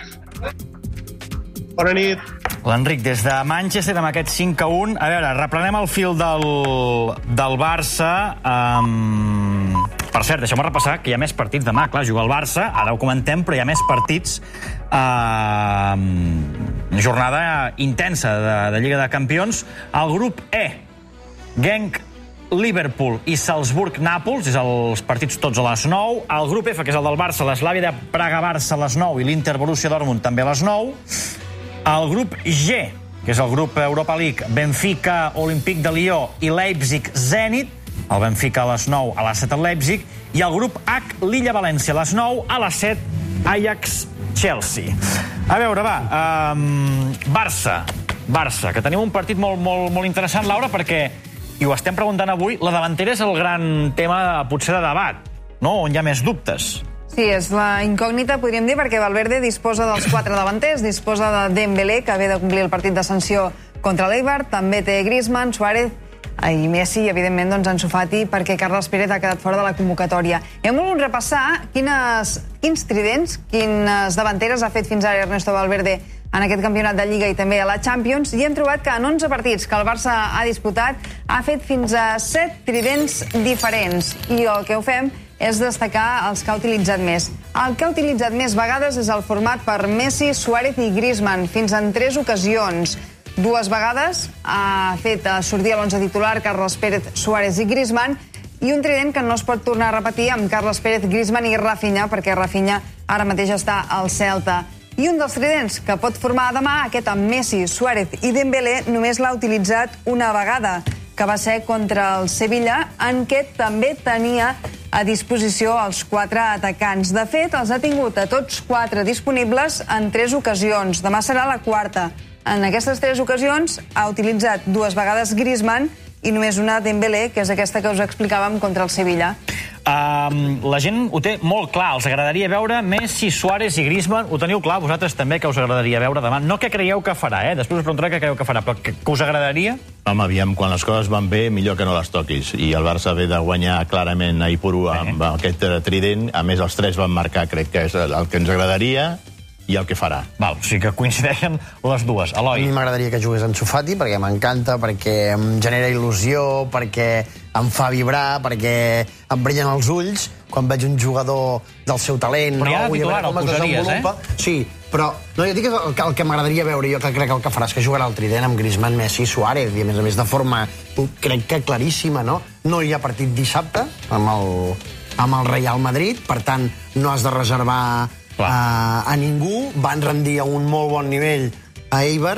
Bona nit. L'Enric, des de Manchester, amb aquest cinc a un. A veure, reprenem el fil del, del Barça. Um, per cert, deixeu-me repassar que hi ha més partits demà. Clar, juga el Barça, ara ho comentem, però hi ha més partits. Uh, jornada intensa de, de Lliga de Campions. El grup E, Genk, Liverpool i Salzburg-Nàpols, és els partits tots a les nou. El grup F, que és el del Barça, l'Slavia de Praga-Barça a les nou i l'Inter-Borussia Dortmund també a les nou. El grup G, que és el grup Europa League, Benfica, Olímpic de Lió i Leipzig-Zenit, el Benfica a les nou, a les set al Leipzig, i el grup H, Lilla-València a les nou, a les set, Ajax-Chelsea. A veure, va, um, Barça, Barça, que tenim un partit molt, molt, molt interessant, Laura, perquè, i ho estem preguntant avui, la davantera és el gran tema, potser, de debat, no? On hi ha més dubtes. Sí, és la incògnita, podríem dir, perquè Valverde disposa dels quatre davanters, disposa de Dembélé, que ve de complir el partit de sanció contra l'Eibar, també té Griezmann, Suárez i Messi, i evidentment doncs, Ansu Fati, perquè Carles Pérez ha quedat fora de la convocatòria. Hem volgut repassar quines, quins tridents, quines davanteres ha fet fins ara Ernesto Valverde en aquest campionat de Lliga i també a la Champions, i hem trobat que en onze partits que el Barça ha disputat ha fet fins a set tridents diferents, i el que ho fem és destacar els que ha utilitzat més. El que ha utilitzat més vegades és el format per Messi, Suárez i Griezmann, fins en tres ocasions. Dues vegades ha fet sortir a l'onze titular Carles Pérez, Suárez i Griezmann, i un trident que no es pot tornar a repetir amb Carles Pérez, Griezmann i Rafinha, perquè Rafinha ara mateix està al Celta. I un dels tridents que pot formar demà, aquest amb Messi, Suárez i Dembélé, només l'ha utilitzat una vegada, que va ser contra el Sevilla, en què també tenia a disposició els quatre atacants. De fet, els ha tingut a tots quatre disponibles en tres ocasions. Demà serà la quarta. En aquestes tres ocasions ha utilitzat dues vegades Griezmann i només una Dembélé, que és aquesta que us explicàvem contra el Sevilla. Um, la gent ho té molt clar. Els agradaria veure Messi, Suárez i Griezmann. Ho teniu clar, vosaltres també, que us agradaria veure demà. No que creieu que farà, eh? Després us preguntaré què creieu que farà, però que, que us agradaria? Home, aviam, quan les coses van bé, millor que no les toquis. I el Barça ve de guanyar clarament a Ipurú amb eh. aquest trident. A més, els tres van marcar, crec que és el que ens agradaria i el que farà. Val, o sigui que coincideixen les dues. Eloi. A mi m'agradaria que jugués Ansu Fati, perquè m'encanta, perquè em genera il·lusió, perquè em fa vibrar, perquè em brillen els ulls quan veig un jugador del seu talent. Però ja de titular el posaries, eh? Sí, però no, jo dic el que, el que m'agradaria veure, jo que crec que el que farà és que jugarà el trident amb Griezmann, Messi i Suárez, i a més a més de forma, crec que claríssima, no? No hi ha partit dissabte amb el, amb el Real Madrid, per tant, no has de reservar a, a ningú. Van rendir a un molt bon nivell a Eibar,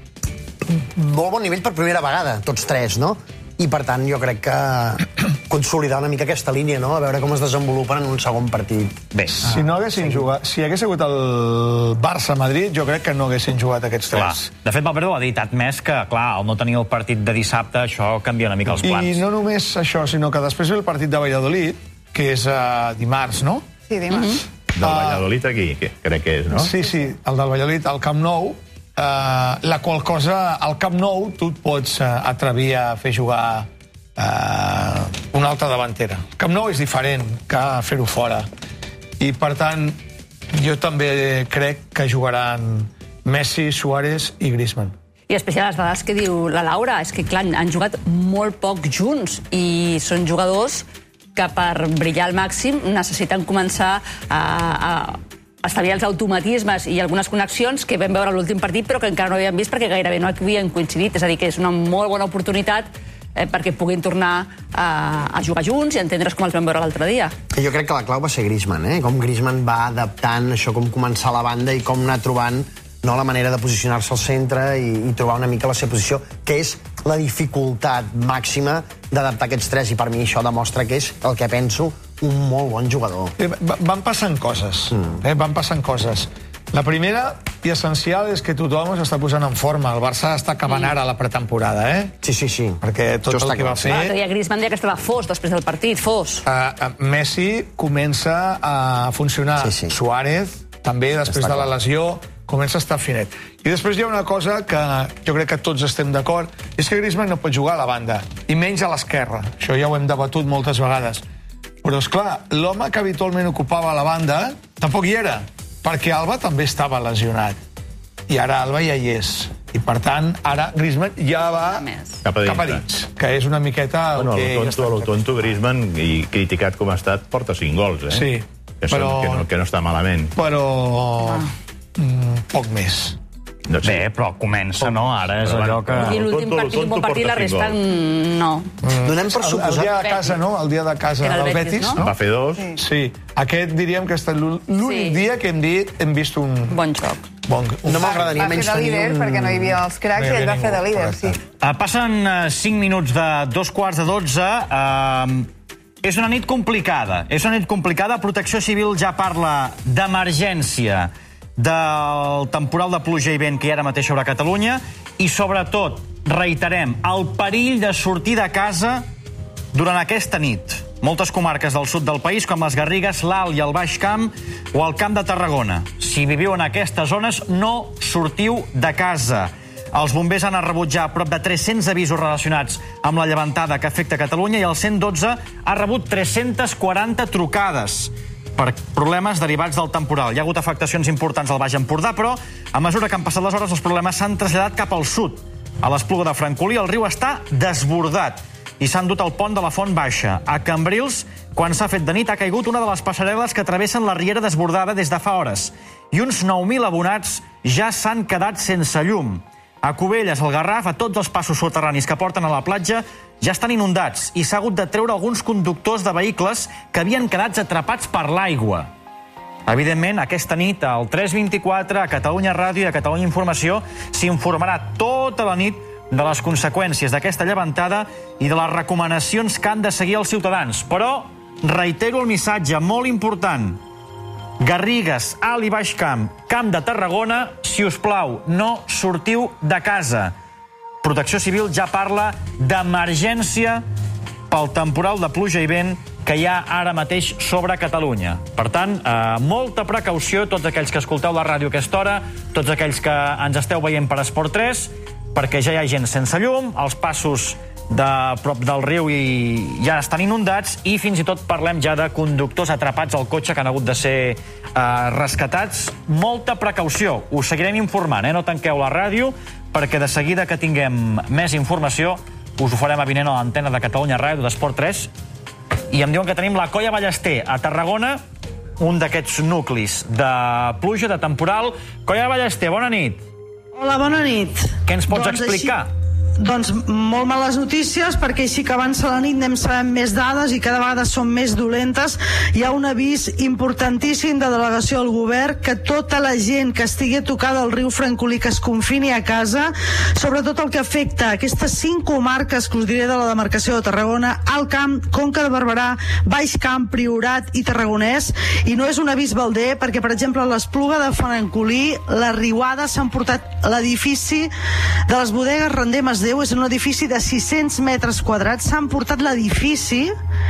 molt bon nivell per primera vegada, tots tres, no? I per tant jo crec que consolidar una mica aquesta línia, no? A veure com es desenvolupen en un segon partit. Bé, si no haguessin jugat, si hagués sigut el Barça-Madrid, jo crec que no haguessin jugat aquests tres. Clar. De fet, Valverde ho ha dit admès que, clar, al no tenir el partit de dissabte, això canvia una mica els plans. I no només això, sinó que després ve el partit de Valladolid, que és uh, dimarts, no? Sí, dimarts. Mm-hmm. Del Valladolid aquí, que crec que és, no? Sí, sí, el del Valladolid, al Camp Nou, eh, la qual cosa, al Camp Nou, tu et pots eh, atrevir a fer jugar eh, una altra davantera. El Camp Nou és diferent que fer-ho fora. I, per tant, jo també crec que jugaran Messi, Suárez i Griezmann. I especial les dades que diu la Laura, és que, clar, han jugat molt poc junts i són jugadors que per brillar al màxim necessiten començar a, a establir els automatismes i algunes connexions que vam veure a l'últim partit però que encara no havíem vist perquè gairebé no havien coincidit. És a dir, que és una molt bona oportunitat eh, perquè puguin tornar a, a jugar junts i entendre's com els vam veure l'altre dia. Jo crec que la clau va ser Griezmann, eh? Com Griezmann va adaptant això, com començar a la banda i com anar trobant, no, la manera de posicionar-se al centre i, i trobar una mica la seva posició, que és la dificultat màxima d'adaptar aquests tres, i per mi això demostra que és el que penso un molt bon jugador. Eh, van passant coses, mm. eh, van passant coses. La primera i essencial és que tothom s'està posant en forma. El Barça està acabant ara la pretemporada, eh? Sí, sí, sí. Perquè tot el que va fer... Ah, que Griezmann deia que estava fos després del partit, fos. Uh, uh, Messi comença a funcionar. Sí, sí. Suárez, també, després de la lesió, comença a estar finet. I després hi ha una cosa que jo crec que tots estem d'acord, és que Griezmann no pot jugar a la banda, i menys a l'esquerra. Això ja ho hem debatut moltes vegades. Però, esclar, l'home que habitualment ocupava la banda tampoc hi era, perquè Alba també estava lesionat. I ara Alba ja hi és. I, per tant, ara Griezmann ja va cap a dins, cap a dins que és una miqueta... Bueno, el el tonto, el tonto Griezmann, i criticat com ha estat, porta cinc gols, eh? Sí, que, són, però... que, no, que no està malament. Però... Mm, poc més. No sé. Bé, però comença, no? Ara és allò que... I l'últim partit, un bon partit, la resta no. Mm. Donem per suposat... El, el dia de casa, no? El dia de casa del Betis, Betis, no? no? Va fer dos. Sí. sí. Aquest diríem que ha estat l'únic sí. dia que hem dit hem vist un... Bon joc. Bon... No m'agradaria menys tenir un... Va fer de líder, perquè no hi havia els cracs, no i ell va fer de líder, sí. Uh, passen uh, cinc minuts de dos quarts de dotze. Uh, és una nit complicada. És una nit complicada. Protecció Civil ja parla d'emergència del temporal de pluja i vent que hi ha ara mateix sobre Catalunya i, sobretot, reiterem, el perill de sortir de casa durant aquesta nit. Moltes comarques del sud del país, com les Garrigues, l'Alt i el Baix Camp o el Camp de Tarragona. Si viviu en aquestes zones, no sortiu de casa. Els bombers han rebut ja prop de tres-cents avisos relacionats amb la llevantada que afecta Catalunya i el cent dotze ha rebut tres-centes quaranta trucades per problemes derivats del temporal. Hi ha hagut afectacions importants al Baix Empordà, però a mesura que han passat les hores els problemes s'han traslladat cap al sud. A l'Espluga de Francolí el riu està desbordat i s'ha endut el pont de la Font Baixa. A Cambrils, quan s'ha fet de nit, ha caigut una de les passarel·les que travessen la riera desbordada des de fa hores i uns nou mil abonats ja s'han quedat sense llum. A Cubelles, al Garraf, a tots els passos soterranis que porten a la platja ja estan inundats i s'ha hagut de treure alguns conductors de vehicles que havien quedat atrapats per l'aigua. Evidentment, aquesta nit, al tres vint-i-quatre, a Catalunya Ràdio i a Catalunya Informació, s'informarà tota la nit de les conseqüències d'aquesta llevantada i de les recomanacions que han de seguir els ciutadans. Però reitero el missatge molt important. Garrigues, Alt i Baix Camp, Camp de Tarragona, si us plau, no sortiu de casa. Protecció Civil ja parla d'emergència pel temporal de pluja i vent que hi ha ara mateix sobre Catalunya. Per tant, eh, molta precaució, tots aquells que escolteu la ràdio a aquesta hora, tots aquells que ens esteu veient per Esport tres, perquè ja hi ha gent sense llum, els passos de prop del riu i ja estan inundats i fins i tot parlem ja de conductors atrapats al cotxe que han hagut de ser eh, rescatats. Molta precaució, us seguirem informant, eh? No tanqueu la ràdio perquè de seguida que tinguem més informació us ho farem avinent a l'antena de Catalunya Ràdio d'Esport tres i em diuen que tenim la Colla Ballester a Tarragona, un d'aquests nuclis de pluja, de temporal. Colla Ballester, bona nit. Hola, bona nit. Què ens pots doncs explicar? Així... Doncs molt males notícies, perquè així que avança la nit anem sabent més dades i cada vegada són més dolentes. Hi ha un avís importantíssim de delegació del govern que tota la gent que estigui tocada al riu Francolí que es confini a casa, sobretot el que afecta aquestes cinc comarques que us diré de la demarcació de Tarragona, Alt Camp, Conca de Barberà, Baix Camp, Priorat i Tarragonès. I no és un avís balder, perquè per exemple a l'Espluga de Francolí la riuada s'han portat l'edifici de les bodegues Render Masdeu, és un edifici de sis-cents metres quadrats, s'han portat l'edifici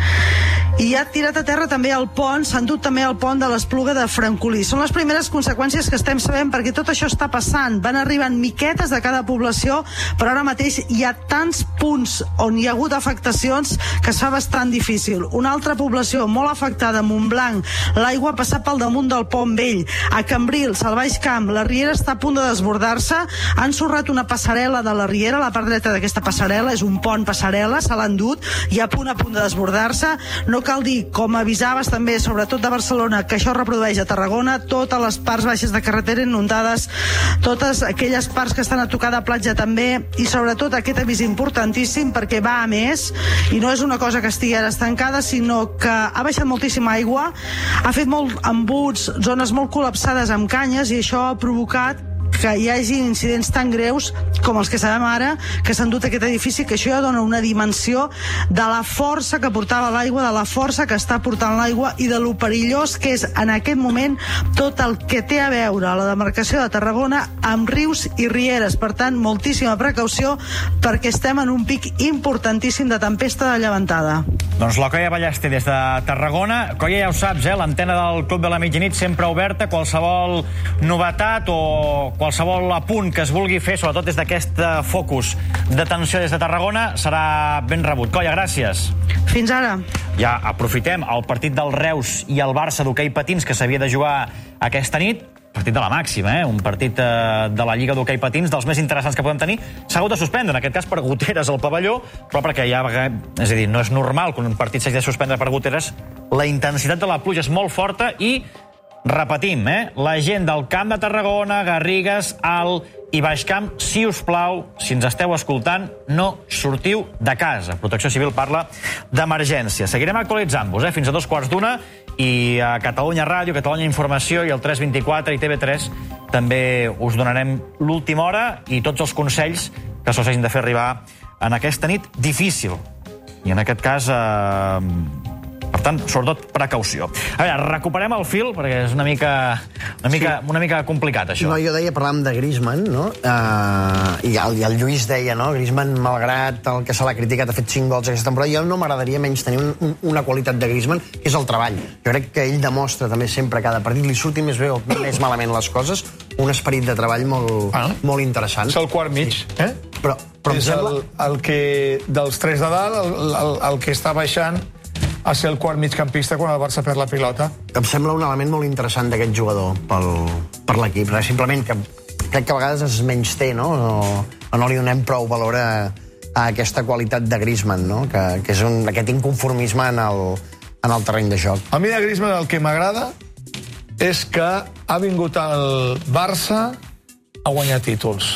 i ha tirat a terra també el pont, s'ha endut també el pont de l'Espluga de Francolí. Són les primeres conseqüències que estem sabent perquè tot això està passant. Van arribant miquetes de cada població, però ara mateix hi ha tants punts on hi ha hagut afectacions que es fa bastant difícil. Una altra població molt afectada, Montblanc, l'aigua ha passat pel damunt del pont vell. A Cambrils, al Baix Camp, la riera està a punt de desbordar-se, han sorrat una passarel·la de la riera, la part dreta d'aquesta passarel·la, és un pont passarel·la, se l'ha endut i a punt a punt de desbordar-se. No cal dir, com avisaves també, sobretot de Barcelona, que això reprodueix a Tarragona, totes les parts baixes de carretera inundades, totes aquelles parts que estan a tocar de platja també, i sobretot aquest avís importantíssim perquè va a més, i no és una cosa que estigui ara estancada, sinó que ha baixat moltíssima aigua, ha fet molt embuts, zones molt col·lapsades amb canyes, i això ha provocat que hi hagi incidents tan greus com els que sabem ara, que s'han dut aquest edifici, que això ja dona una dimensió de la força que portava l'aigua, de la força que està portant l'aigua i de lo perillós que és en aquest moment tot el que té a veure a la demarcació de Tarragona amb rius i rieres. Per tant, moltíssima precaució perquè estem en un pic importantíssim de tempesta de llevantada. Doncs la Colla Ballester des de Tarragona. Colla, ja ho saps, eh? L'antena del Club de la Mitjanit sempre oberta. Qualsevol novetat o qualsevol apunt que es vulgui fer, sobretot des d'aquest focus d'atenció des de Tarragona, serà ben rebut. Colla, gràcies. Fins ara. Ja aprofitem el partit del Reus i el Barça d'hoquei patins que s'havia de jugar aquesta nit. Partit de la màxima, eh? Un partit eh, de la Lliga d'hoquei patins, dels més interessants que podem tenir. S'ha hagut de suspendre, en aquest cas per goteres al pavelló, però perquè ja, és a dir, no és normal que un partit s'hagi de suspendre per goteres. La intensitat de la pluja és molt forta i, repetim, eh? La gent del Camp de Tarragona, Garrigues, Alt i Baixcamp, si us plau, si ens esteu escoltant, no sortiu de casa. Protecció Civil parla d'emergència. Seguirem actualitzant-vos, eh? Fins a dos quarts d'una, i a Catalunya Ràdio, Catalunya Informació i el tres vint-i-quatre i T V tres també us donarem l'última hora i tots els consells que s'us hagin de fer arribar en aquesta nit difícil. I en aquest cas, eh, per tant, sobretot precaució. A veure, recuperem el fil, perquè és una mica, una mica, sí. una mica complicat, això. No, jo deia, parlàvem de Griezmann, no? Uh, i, el, I el Lluís deia, no? Griezmann, malgrat el que se l'ha criticat, ha fet cinc gols aquesta temporada. Jo no m'agradaria menys tenir un, un, una qualitat de Griezmann, que és el treball. Jo crec que ell demostra també sempre cada partit, li surti més bé o més malament les coses, un esperit de treball molt, ah. molt interessant. És el quart mig, sí. eh? Però, però és sembla... el, el que, dels tres de dalt, el, el, el que està baixant a ser el quart migcampista quan el Barça perd la pilota. Em sembla un element molt interessant d'aquest jugador pel, per l'equip. Simplement que crec que a vegades es menys té, no? O, o no li donem prou valor a, a aquesta qualitat de Griezmann, no? Que, que és un, aquest inconformisme en el, en el terreny de joc. A mi de Griezmann el que m'agrada és que ha vingut al Barça a guanyar títols.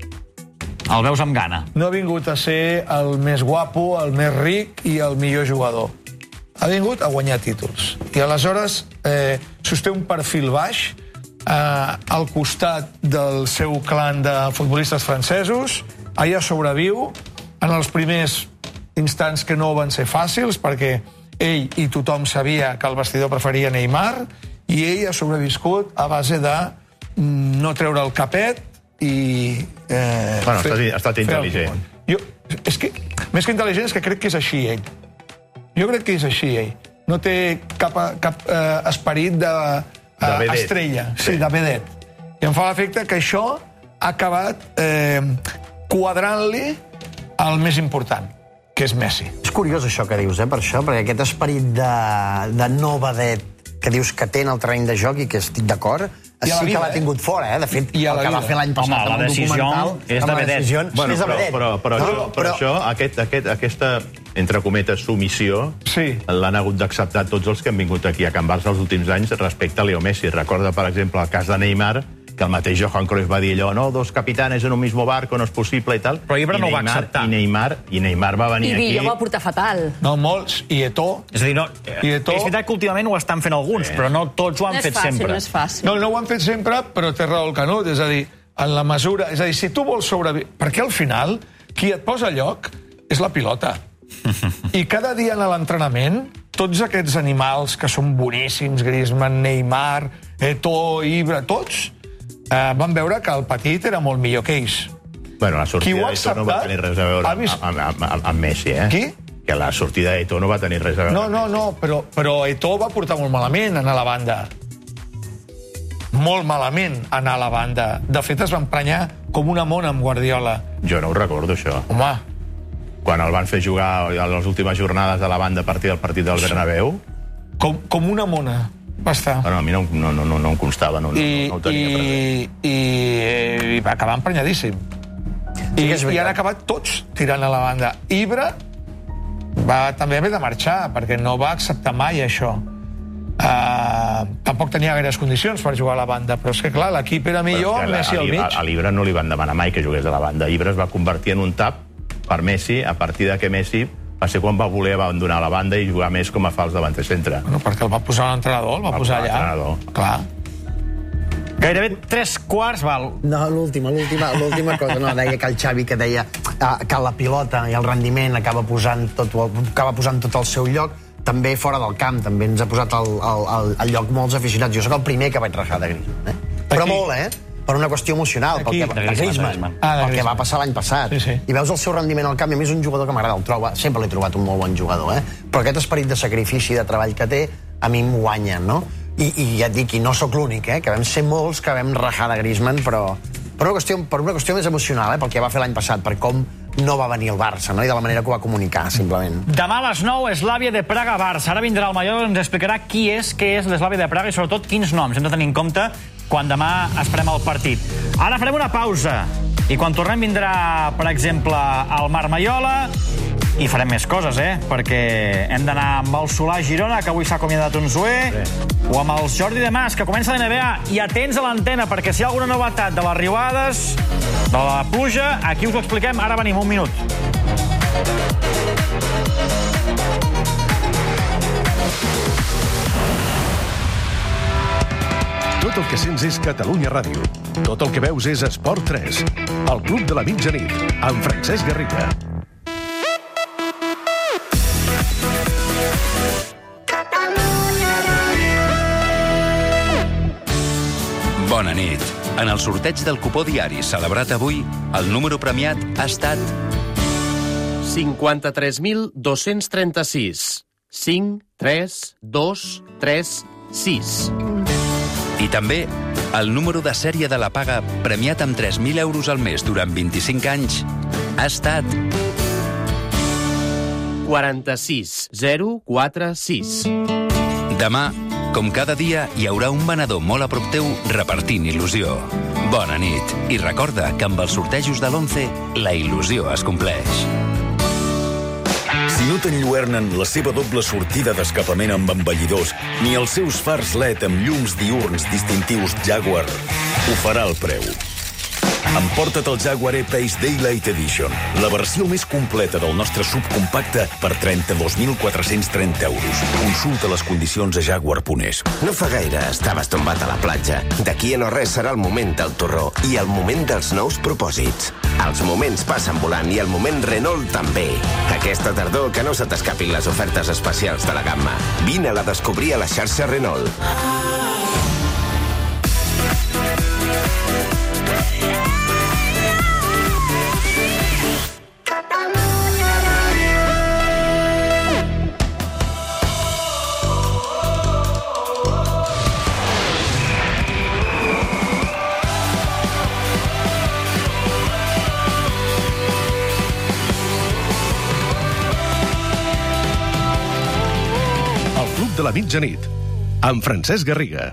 El veus amb gana. No ha vingut a ser el més guapo, el més ric i el millor jugador. Ha vingut a guanyar títols. I aleshores eh, sosté un perfil baix eh, al costat del seu clan de futbolistes francesos. Allà sobreviu. En els primers instants que no van ser fàcils, perquè ell i tothom sabia que el vestidor preferia Neymar, i ell ha sobreviscut a base de no treure el capet i... Eh, bueno, fer, ha estat intel·ligent. Jo, és que, més que intel·ligent, és que crec que és així, ell. Jo crec que és així, ell. No té cap, cap eh, esperit de, eh, de estrella. Sí, de vedet. I em fa l'efecte que això ha acabat eh, quadrant-li el més important, que és Messi. És curiós això que dius, eh, per això, perquè aquest esperit de, de no vedet que dius que té en el terreny de joc i que estic d'acord, sí que l'ha tingut fora, eh? De fet, el que va fer l'any passat amb el documental és de vedet. Bueno, però, però, però, això, però això, aquest, aquest, aquesta, entre cometes, submissió, sí. l'han hagut d'acceptar tots els que han vingut aquí a Can Barça els últims anys respecte a Leo Messi. Recorda, per exemple, el cas de Neymar, que el mateix Johan Cruyff va dir allò, no, dos capitanes en un mismo barco, no és possible i tal. Però Ibra no ho va acceptar. I Neymar, i Neymar va venir I aquí... I ho va portar fatal. No, molts. I Eto'o. És a dir, no, Eto'o... és veritat que últimament ho estan fent alguns, eh. però no tots ho han no fet fàcil, sempre. No és fàcil, no, no ho han fet sempre, però té raó el Canut. És a dir, en la mesura... És a dir, si tu vols sobreviure... Perquè al final, qui et posa a lloc és la pilota. I cada dia a l'entrenament, tots aquests animals que són boníssims, Griezmann, Neymar, Eto'o, Ibra, tots... Uh, van veure que el petit era molt millor que ells. Bueno, la sortida d'Eto'o no va tenir res a veure vist... amb, amb, amb, amb Messi, eh? Qui? Que la sortida d'Eto'o no va tenir res a veure no, no, no, però, però Eto'o va portar molt malament anar a la banda. Molt malament anar a la banda. De fet, es va emprenyar com una mona amb Guardiola. Jo no ho recordo, això. Home. Quan el van fer jugar a les últimes jornades de la banda a partir del partit del Bernabéu. Com, com una mona. Va estar. Bueno, a mi no, no, no, no em constava, no, I, no, no ho tenia i, present. I, i va acabar emprenyadíssim. I, I han acabat tots tirant a la banda. Ibra va també haver de marxar, perquè no va acceptar mai això. Uh, tampoc tenia gaires condicions per jugar a la banda, però és que, clar, l'equip era millor, Messi al mig. A l'Ibra no li van demanar mai que jugués a la banda. Ibra es va convertir en un tap per Messi, a partir de que Messi va ser quan va voler abandonar la banda i jugar més com a fals davanter centre. Bueno, perquè el va posar l'entrenador, el va el posar allà. Clar. Gairebé tres quarts, val. No, l'última, l'última, l'última cosa, no, deia que el Xavi que deia que la pilota i el rendiment acaba posant tot, acaba posant tot al seu lloc, també fora del camp, també ens ha posat al, al, al lloc molts aficionats. Jo sóc el primer que vaig rajar de Griezmann, eh? Però molt, eh? Per una qüestió emocional, pel que, de Griezmann, ah, el que va passar l'any passat. Sí, sí. I veus el seu rendiment al camp, i a més un jugador que m'agrada, el troba, sempre l'he trobat un molt bon jugador, eh? Però aquest esperit de sacrifici, de treball que té, a mi em guanya, no? I, i ja et dic, i no sóc l'únic, eh? Que vam ser molts que vam rajar de Griezmann, però per una qüestió, per una qüestió més emocional, eh? Pel que va fer l'any passat, per com no va venir el Barça, no? I de la manera que ho va comunicar, simplement. Demà a les nou, Slavia de Praga-Barça. Ara vindrà el Mallol i ens explicarà qui és, què és l'Slavia de Praga i sobretot quins noms hem de tenir en compte quan demà esperem el partit. Ara farem una pausa i quan tornem vindrà, per exemple, el Marc Maiola i farem més coses, eh? Perquè hem d'anar amb el Solà Girona, que avui s'ha acomiadat un Zoé, sí. O amb el Jordi de Mas, que comença l'N B A, i atents a l'antena, perquè si hi ha alguna novetat de les riuades, de la pluja, aquí us ho expliquem. Ara venim, un minut. Tot el que sents és Catalunya Ràdio. Tot el que veus és Esport tres. El Club de la Mitjanit, amb Francesc Garriga. Bona nit. En el sorteig del cupó diari celebrat avui, el número premiat ha estat cinquanta-tres mil dos-cents trenta-sis. cinc, tres, dos, tres, sis. I també el número de sèrie de la paga premiat amb tres mil euros al mes durant vint-i-cinc anys ha estat quaranta-sis zero quatre sis. Demà, com cada dia, hi haurà un venedor molt a prop teu repartint il·lusió. Bona nit. I recorda que amb els sortejos de l'once, la il·lusió es compleix. Si no t'enlluernen la seva doble sortida d'escapament amb embellidors ni els seus fars L E D amb llums diürns distintius Jaguar, ho farà el preu. Emporta't el Jaguar E-Pace Daylight Edition, la versió més completa del nostre subcompacte per trenta-dos mil quatre-cents trenta euros. Consulta les condicions a jaguar punt es. No fa gaire estaves tombat a la platja. D'aquí a no res serà el moment del torró i el moment dels nous propòsits. Els moments passen volant i el moment Renault també. Aquesta tardor que no se t'escapin les ofertes especials de la gamma. Vine-la a descobrir a la xarxa Renault. De la mitjanit, amb Francesc Garriga.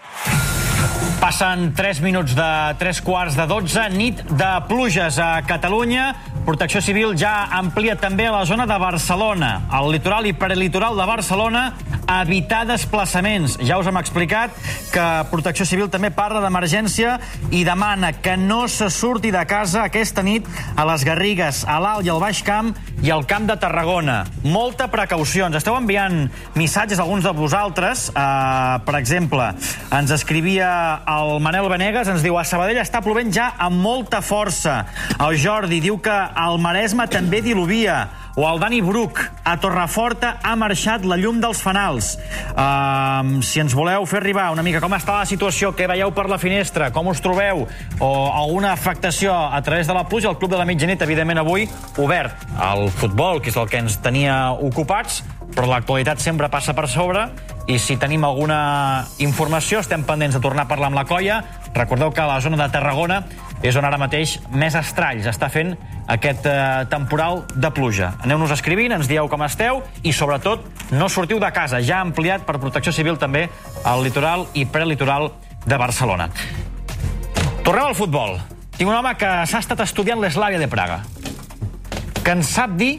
Passen tres minuts de tres quarts de dotze, nit de pluges a Catalunya. Protecció Civil ja amplia també a la zona de Barcelona. Al litoral i prelitoral de Barcelona, evitar desplaçaments. Ja us hem explicat que Protecció Civil també parla d'emergència i demana que no se surti de casa aquesta nit a les Garrigues, a l'Alt i al Baix Camp i al Camp de Tarragona. Molta precaució. Ens esteu enviant missatges, alguns de vosaltres. Uh, per exemple, ens escrivia el Manel Venegas, ens diu: a Sabadell està plovent ja amb molta força. El Jordi diu que al Maresme també diluvia. O el Dani Bruc, a Torreforta ha marxat la llum dels fanals. Uh, si ens voleu fer arribar una mica com està la situació, què veieu per la finestra, com us trobeu, o alguna afectació a través de la pluja, el Club de la Mitjanit, evidentment, avui obert. El futbol, que és el que ens tenia ocupats, però l'actualitat sempre passa per sobre, i si tenim alguna informació estem pendents de tornar a parlar amb la colla. Recordeu que a la zona de Tarragona és on ara mateix més estralls està fent aquest eh, temporal de pluja. Aneu-nos escrivint, ens dieu com esteu i, sobretot, no sortiu de casa. Ja ampliat per Protecció Civil també al litoral i prelitoral de Barcelona. Tornem al futbol. Tinc un home que s'ha estat estudiant l'Slavia de Praga, que ens sap dir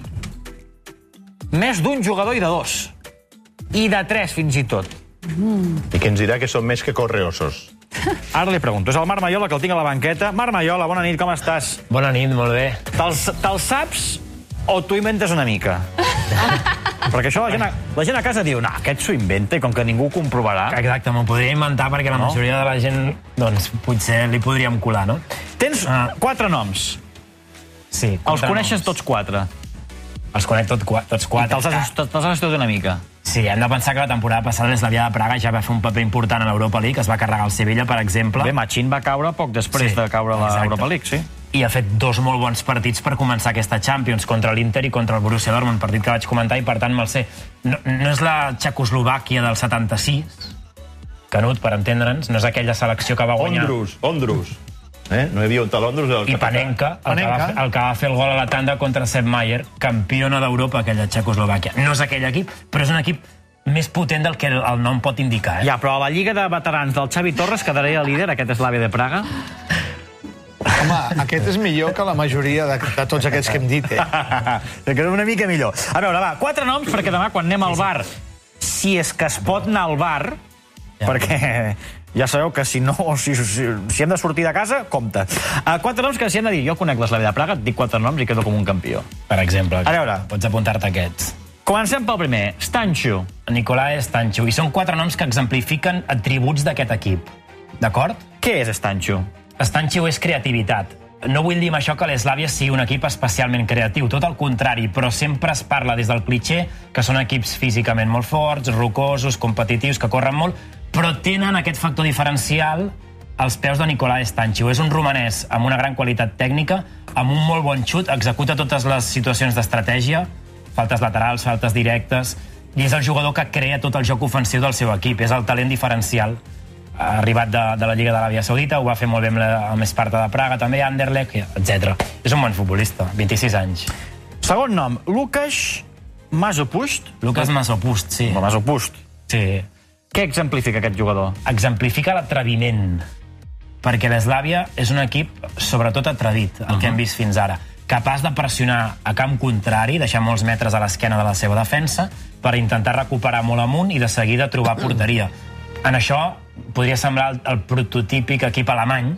més d'un jugador i de dos. I de tres, fins i tot. Mm. I que ens dirà que són més que correosos. Ara li pregunto. És el Marc Maiola, que el tinc a la banqueta. Marc Maiola, bona nit, com estàs? Bona nit, molt bé. Te'ls te saps o t'ho inventes una mica? Perquè això la gent, a, la gent a casa diu, no, aquest s'ho inventa i com que ningú ho comprovarà... Exacte, m'ho podria inventar perquè la No? majoria de la gent, doncs, potser li podríem colar, no? Tens quatre noms. Sí. Els quatre coneixes noms. tots quatre. Els conec tot, tots quatre. I te'ls has, te, te has estudiat una mica. Sí, hem de pensar que la temporada passada l'Eslavia de Praga ja va fer un paper important a l'Europa League, es va carregar el Sevilla, per exemple. Bé, Machín va caure poc després Sí, de caure a exacte. l'Europa League, sí. I ha fet dos molt bons partits per començar aquesta Champions, contra l'Inter i contra el Borussia Dortmund, partit que vaig comentar, i per tant me'l sé. No, no és la Txecoslovàquia del setanta-sis, Canut, per entendre'ns, no és aquella selecció que va guanyar... Ondrus, Ondrus. Eh? No hi havia un tal Ondrus? El I Panenka, el, que va, fer- el que va fer el gol a la tanda contra Sepp Maier, campiona d'Europa, aquella Txecoslovàquia. No és aquell equip, però és un equip més potent del que el, el nom pot indicar. Eh? Ja, però a la Lliga de Veterans del Xavi Torres quedaria líder, aquest Slavia de Praga. Home, aquest és millor que la majoria de, de tots aquests que hem dit, eh? Que queda una mica millor. A veure, va, quatre noms, perquè demà, quan anem al bar, si és que es pot anar al bar, ja. perquè ja sabeu que si no, si, si, si hem de sortir de casa, compte. Uh, quatre noms que si hem de dir, jo conec l'Slavia de Praga, et dic quatre noms i quedo com un campió. Per exemple, a veure, pots apuntar-te aquests. Comencem pel primer, Stanchu. Nicolai Stanchu. I són quatre noms que exemplifiquen atributs d'aquest equip. D'acord? Què és Stanchu? Stanchu és creativitat. No vull dir amb això que l'Slavia sigui un equip especialment creatiu, tot el contrari, però sempre es parla des del cliché que són equips físicament molt forts, rocosos, competitius, que corren molt, però tenen aquest factor diferencial als peus de Nicolai Stanchu. És un romanès amb una gran qualitat tècnica, amb un molt bon xut, executa totes les situacions d'estratègia, faltes laterals, faltes directes, i és el jugador que crea tot el joc ofensiu del seu equip. És el talent diferencial. Ha arribat de, de la Lliga d'Aràbia Saudita, ho va fer molt bé amb, la, amb Esparta de Praga, també Anderlecht, etcètera. És un bon futbolista, vint-i-sis anys. Segon nom, Lukas Masopust. Lukas Masopust, sí. Masopust. Sí. Què exemplifica aquest jugador? Exemplifica l'atreviment, perquè l'Slavia és un equip sobretot atrevit, el uh -huh. que hem vist fins ara, capaç de pressionar a camp contrari, deixar molts metres a l'esquena de la seva defensa, per intentar recuperar molt amunt i de seguida trobar porteria. En això podria semblar el, el prototípic equip alemany,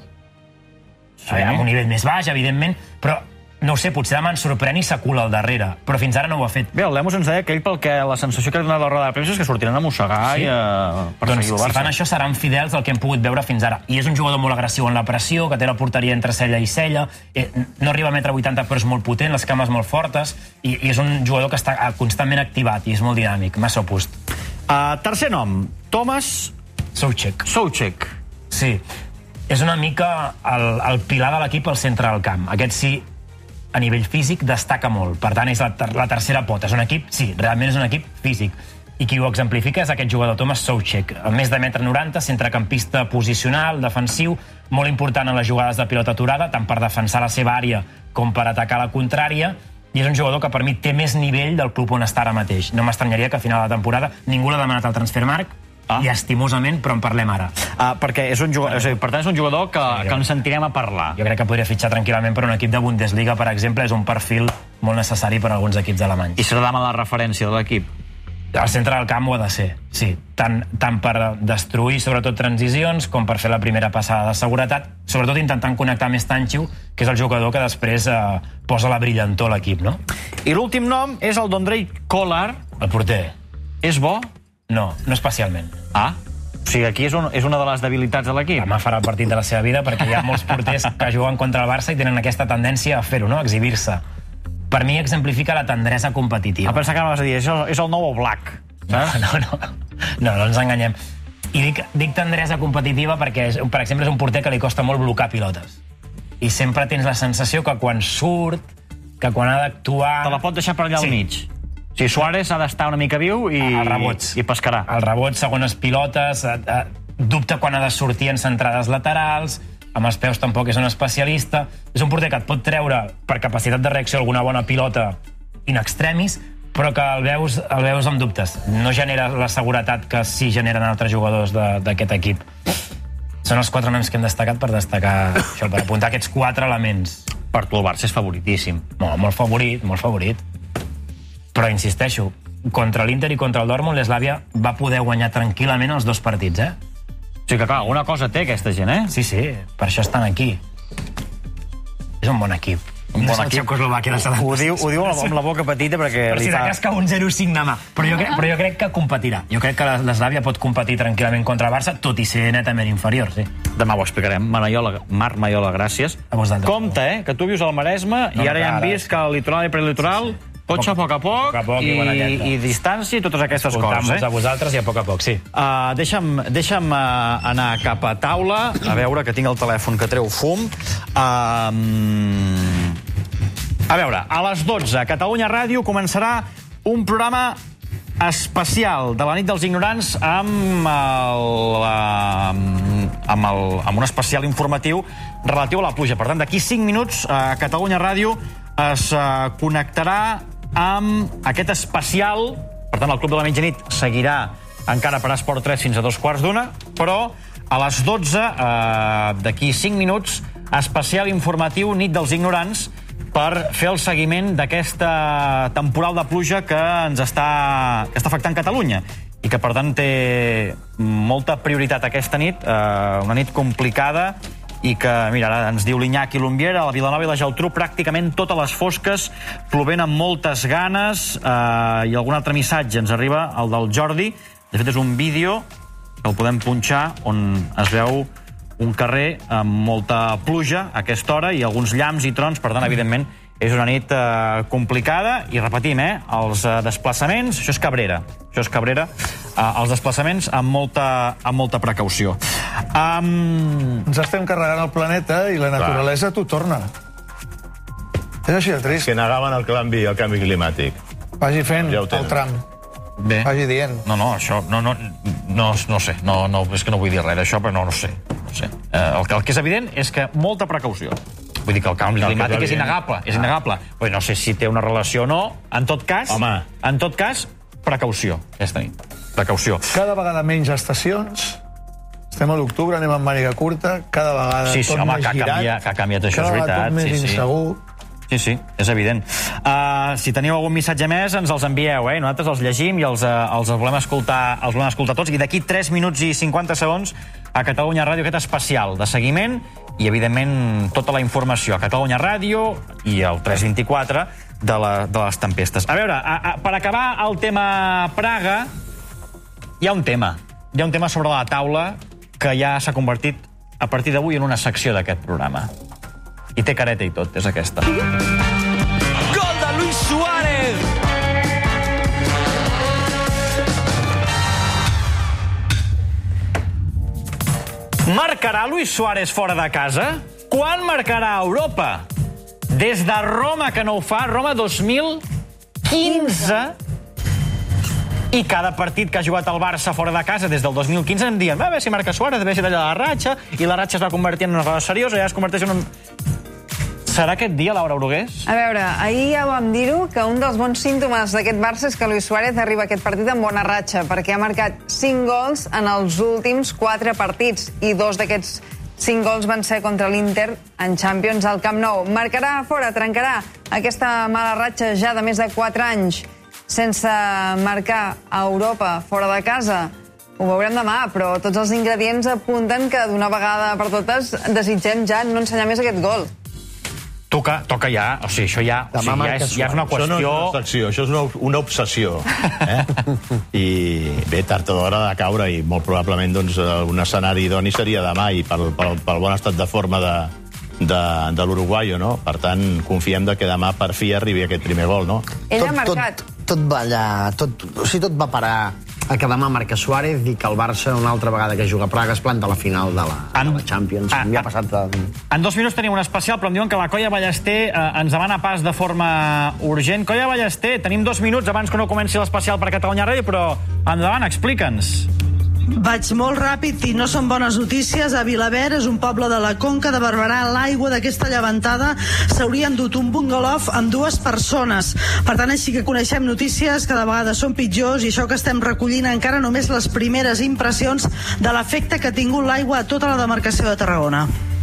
sí. amb un nivell més baix, evidentment, però no ho sé, potser demà ens sorprèn i s'acula al darrere, però fins ara no ho ha fet. Bé, el Lemos ens deia que ell, pel que la sensació que ha donat la roda de premsa és que sortiran a mossegar sí. i a perseguir doncs, el Barça. Si fan això, seran fidels al que hem pogut veure fins ara. I és un jugador molt agressiu en la pressió, que té la porteria entre cella i cella, eh, no arriba a metre vuitanta, però és molt potent, les cames molt fortes, i, i és un jugador que està constantment activat i és molt dinàmic, Masopust. Uh, tercer nom, Tomas Souček. Souček. Sí. És una mica el, el pilar de l'equip al centre del camp. Aquest sí, a nivell físic, destaca molt. Per tant, és la, ter la tercera pota. És un equip, sí, realment és un equip físic. I qui ho exemplifica és aquest jugador, Tomas Souček. A més de metre noranta, centrecampista posicional, defensiu, molt important en les jugades de pilota aturada, tant per defensar la seva àrea com per atacar la contrària, i és un jugador que per mi té més nivell del club on està ara mateix. No m'estranyaria que a final de la temporada ningú l'ha demanat al Transfermarkt, ah. llastimosament, però en parlem ara. Ah, perquè és un jugador, és a dir, per tant és un jugador que, sí, que ens sentirem a parlar. Jo crec que podria fitxar tranquil·lament per un equip de Bundesliga, per exemple, és un perfil molt necessari per a alguns equips alemanys. I serà demà la referència de l'equip? Al centre del camp ho ha de ser, sí. Tant, tant per destruir, sobretot, transicions, com per fer la primera passada de seguretat, sobretot intentant connectar amb Stanchu, que és el jugador que després eh, posa la brillantor a l'equip, no? I l'últim nom és el d'Ondrej Kolar. El porter. És bo? No, no especialment. Ah, o sigui, aquí és, un, és una de les debilitats de l'equip. Demà farà el partit de la seva vida, perquè hi ha molts porters que juguen contra el Barça i tenen aquesta tendència a fer-ho, no? A exhibir-se. Per mi exemplifica la tendresa competitiva. A pensar que no vas a dir, és el, és el nou Oblak. No, no, no, no, no ens enganyem. I dic, dic tendresa competitiva perquè, és, per exemple, és un porter que li costa molt blocar pilotes. I sempre tens la sensació que quan surt, que quan ha d'actuar... Te la pot deixar per allà al sí. mig. O sigui, Suárez ha d'estar una mica viu i, el rebots. i pescarà. El rebot, segones pilotes, eh, eh, dubta quan ha de sortir en centrades laterals, amb els peus tampoc és un especialista. És un porter que et pot treure, per capacitat de reacció, alguna bona pilota in extremis, però que el veus, el veus amb dubtes. No genera la seguretat que sí generen altres jugadors d'aquest equip. Són els quatre noms que hem destacat per destacar això, per apuntar aquests quatre elements. Per tu el Barça és favoritíssim. No, molt favorit, molt favorit. Però insisteixo, contra l'Inter i contra el Dortmund, l'Slavia va poder guanyar tranquil·lament els dos partits, eh? O sigui que, clar, una cosa té aquesta gent, eh? Sí, sí, per això estan aquí. És un bon equip. Un bon equip. Ho diu, ho diu amb la boca petita perquè... Però si de cas que un zero cinc demà. Però jo, crec, però jo crec que competirà. Jo crec que l'Eslàvia pot competir tranquil·lament contra Barça, tot i ser netament inferior, sí. Demà ho explicarem. Manaiola, Marc Maiola, gràcies. Compte, eh, que tu vius al Maresme i ara ja hem vist que el litoral i prelitoral cotxe a poc a poc, a poc i, i, i distància i totes aquestes coses. Escoltam-vos a vosaltres i a poc a poc, sí. Uh, deixa'm deixa'm uh, anar cap a taula, a veure, que tinc el telèfon que treu fum. Uh, a veure, a les dotze, Catalunya Ràdio començarà un programa especial de la nit dels ignorants amb, el, amb, el, amb un especial informatiu relatiu a la pluja. Per tant, d'aquí cinc minuts, a Catalunya Ràdio es uh, connectarà amb aquest especial. Per tant, el Club de la Mitjanit seguirà encara per Esport tres fins a dos quarts d'una, però a les dotze, eh, d'aquí cinc minuts, especial informatiu Nit dels Ignorants per fer el seguiment d'aquesta temporal de pluja que ens està, que està afectant Catalunya i que, per tant, té molta prioritat aquesta nit, eh, una nit complicada i que, mira, ara ens diu l'Iñaki Lumbiera, a la Vilanova i la Geltrú pràcticament totes les fosques, plovent amb moltes ganes, eh, i algun altre missatge ens arriba, el del Jordi. De fet, és un vídeo que el podem punxar on es veu un carrer amb molta pluja a aquesta hora i alguns llamps i trons, per tant, evidentment, és una nit eh, complicada i repetim, eh, els eh, desplaçaments, això és Cabrera, això és Cabrera, eh, els desplaçaments amb molta, amb molta precaució. Um... Ens estem carregant el planeta i la naturalesa t'ho torna. És així de trist. Que negaven el canvi, el canvi climàtic. Vagi fent ja el tram. Bé. Vagi dient. No, no, això, no, no, no, no sé, no, no, és que no vull dir res d'això, però no, no sé. No sé. Eh, el, que, el que és evident és que molta precaució. Vull dir que el canvi climàtic és innegable, és innegable. Però no sé si té una relació o no. En tot cas, Home. en tot cas, precaució, aquesta nit. Precaució. Cada vegada menys estacions. Estem a l'octubre, anem amb màniga curta, cada vegada sí, sí, tot home, més que girat. Canvia, que ha canviat, això cada és veritat. Cada vegada tot més sí, insegur. Sí, sí, és evident. Uh, si teniu algun missatge més, ens els envieu, eh? Nosaltres els llegim i els, uh, els volem escoltar, els volem escoltar tots. I d'aquí tres minuts i cinquanta segons a Catalunya Ràdio aquest especial de seguiment i, evidentment, tota la informació a Catalunya Ràdio i el tres vint-i-quatre de, la, de les tempestes. A veure, a, a, per acabar el tema Praga, hi ha un tema. Hi ha un tema sobre la taula que ja s'ha convertit a partir d'avui en una secció d'aquest programa. I té careta i tot, és aquesta. Gol de Luis Suárez! Marcarà Luis Suárez fora de casa? Quan marcarà a Europa? Des de Roma, que no ho fa, Roma dos mil quinze... I cada partit que ha jugat el Barça fora de casa des del dos mil quinze em diuen a veure si marca Suárez, a veure si talla la ratxa, i la ratxa es va convertir en una cosa seriosa, ja es converteix en un... Serà aquest dia, Laura Brugués? A veure, ahir ja vam dir-ho, que un dels bons símptomes d'aquest Barça és que Luis Suárez arriba a aquest partit amb bona ratxa, perquè ha marcat cinc gols en els últims quatre partits, i dos d'aquests cinc gols van ser contra l'Inter en Champions al Camp Nou. Marcarà a fora, trencarà aquesta mala ratxa ja de més de quatre anys sense marcar a Europa fora de casa. Ho veurem demà, però tots els ingredients apunten que d'una vegada per totes desitgem ja no ensenyar més aquest gol. Toca, toca ja, o sigui, això ja, o sigui, ja, és, ja és una qüestió... Això no és una secció, això és una, una obsessió. Eh? I bé, tard o d'hora de caure, i molt probablement doncs, un escenari idoni seria demà, i pel, pel, pel bon estat de forma de, de, de l'uruguaio, no? Per tant, confiem de que demà per fi arribi aquest primer gol, no? Ell tot, ha marcat. Tot, tot va allà, tot, o sigui, tot va parar a que demà marca Suárez i que el Barça una altra vegada que juga a Praga es planta a la final de la, de la Champions. En, ja ha passat... De... En dos minuts tenim un especial, però em diuen que la Colla Ballester eh, ens demana pas de forma urgent. Colla Ballester, tenim dos minuts abans que no comenci l'especial per Catalunya Ràdio, però endavant, explica'ns. Vaig molt ràpid i no són bones notícies. A Vilaverd, és un poble de la Conca de Barberà, l'aigua d'aquesta llevantada s'hauria endut un bungalov amb dues persones. Per tant, així que coneixem notícies que de vegades són pitjors, i això que estem recollint encara només les primeres impressions de l'efecte que ha tingut l'aigua a tota la demarcació de Tarragona.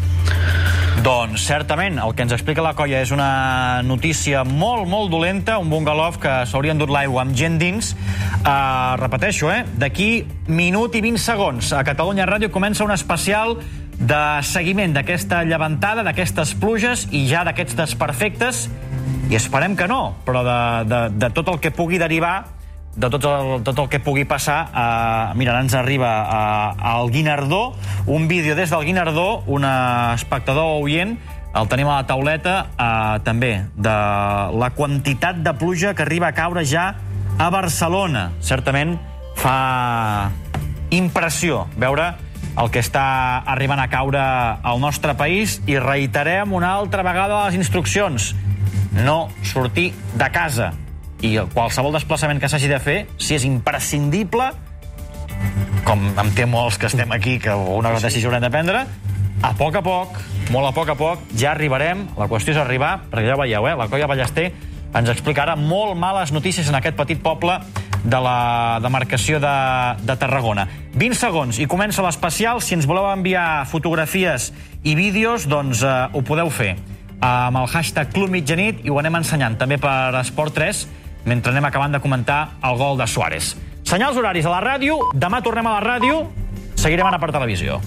Doncs, certament, el que ens explica la Colla és una notícia molt, molt dolenta, un bungalov que s'hauria endut l'aigua amb gent dins. Uh, repeteixo, eh? D'aquí minut i vint segons a Catalunya Ràdio comença un especial de seguiment d'aquesta llevantada, d'aquestes pluges i ja d'aquests desperfectes, i esperem que no, però de, de, de tot el que pugui derivar, de tot el, tot el que pugui passar. Eh, mira, ens arriba eh, al Guinardó, un vídeo des del Guinardó, un espectador oient, el tenim a la tauleta, eh, també, de la quantitat de pluja que arriba a caure ja a Barcelona. Certament fa impressió veure el que està arribant a caure al nostre país, i reiterem una altra vegada les instruccions: no sortir de casa, i qualsevol desplaçament que s'hagi de fer, si és imprescindible, com em temo els que estem aquí, que una decisió haurem de prendre, a poc a poc, molt a poc a poc, ja arribarem. La qüestió és arribar, perquè ja ho veieu, eh? La Colla Ballester ens explica ara molt males notícies en aquest petit poble de la demarcació de, de Tarragona. vint segons i comença l'especial. Si ens voleu enviar fotografies i vídeos, doncs eh, ho podeu fer amb el hashtag Club Mitjanit, i ho anem ensenyant també per Esport tres, mentre anem acabant de comentar el gol de Suárez. Senyals horaris a la ràdio. Demà tornem a la ràdio. Seguirem ara per televisió.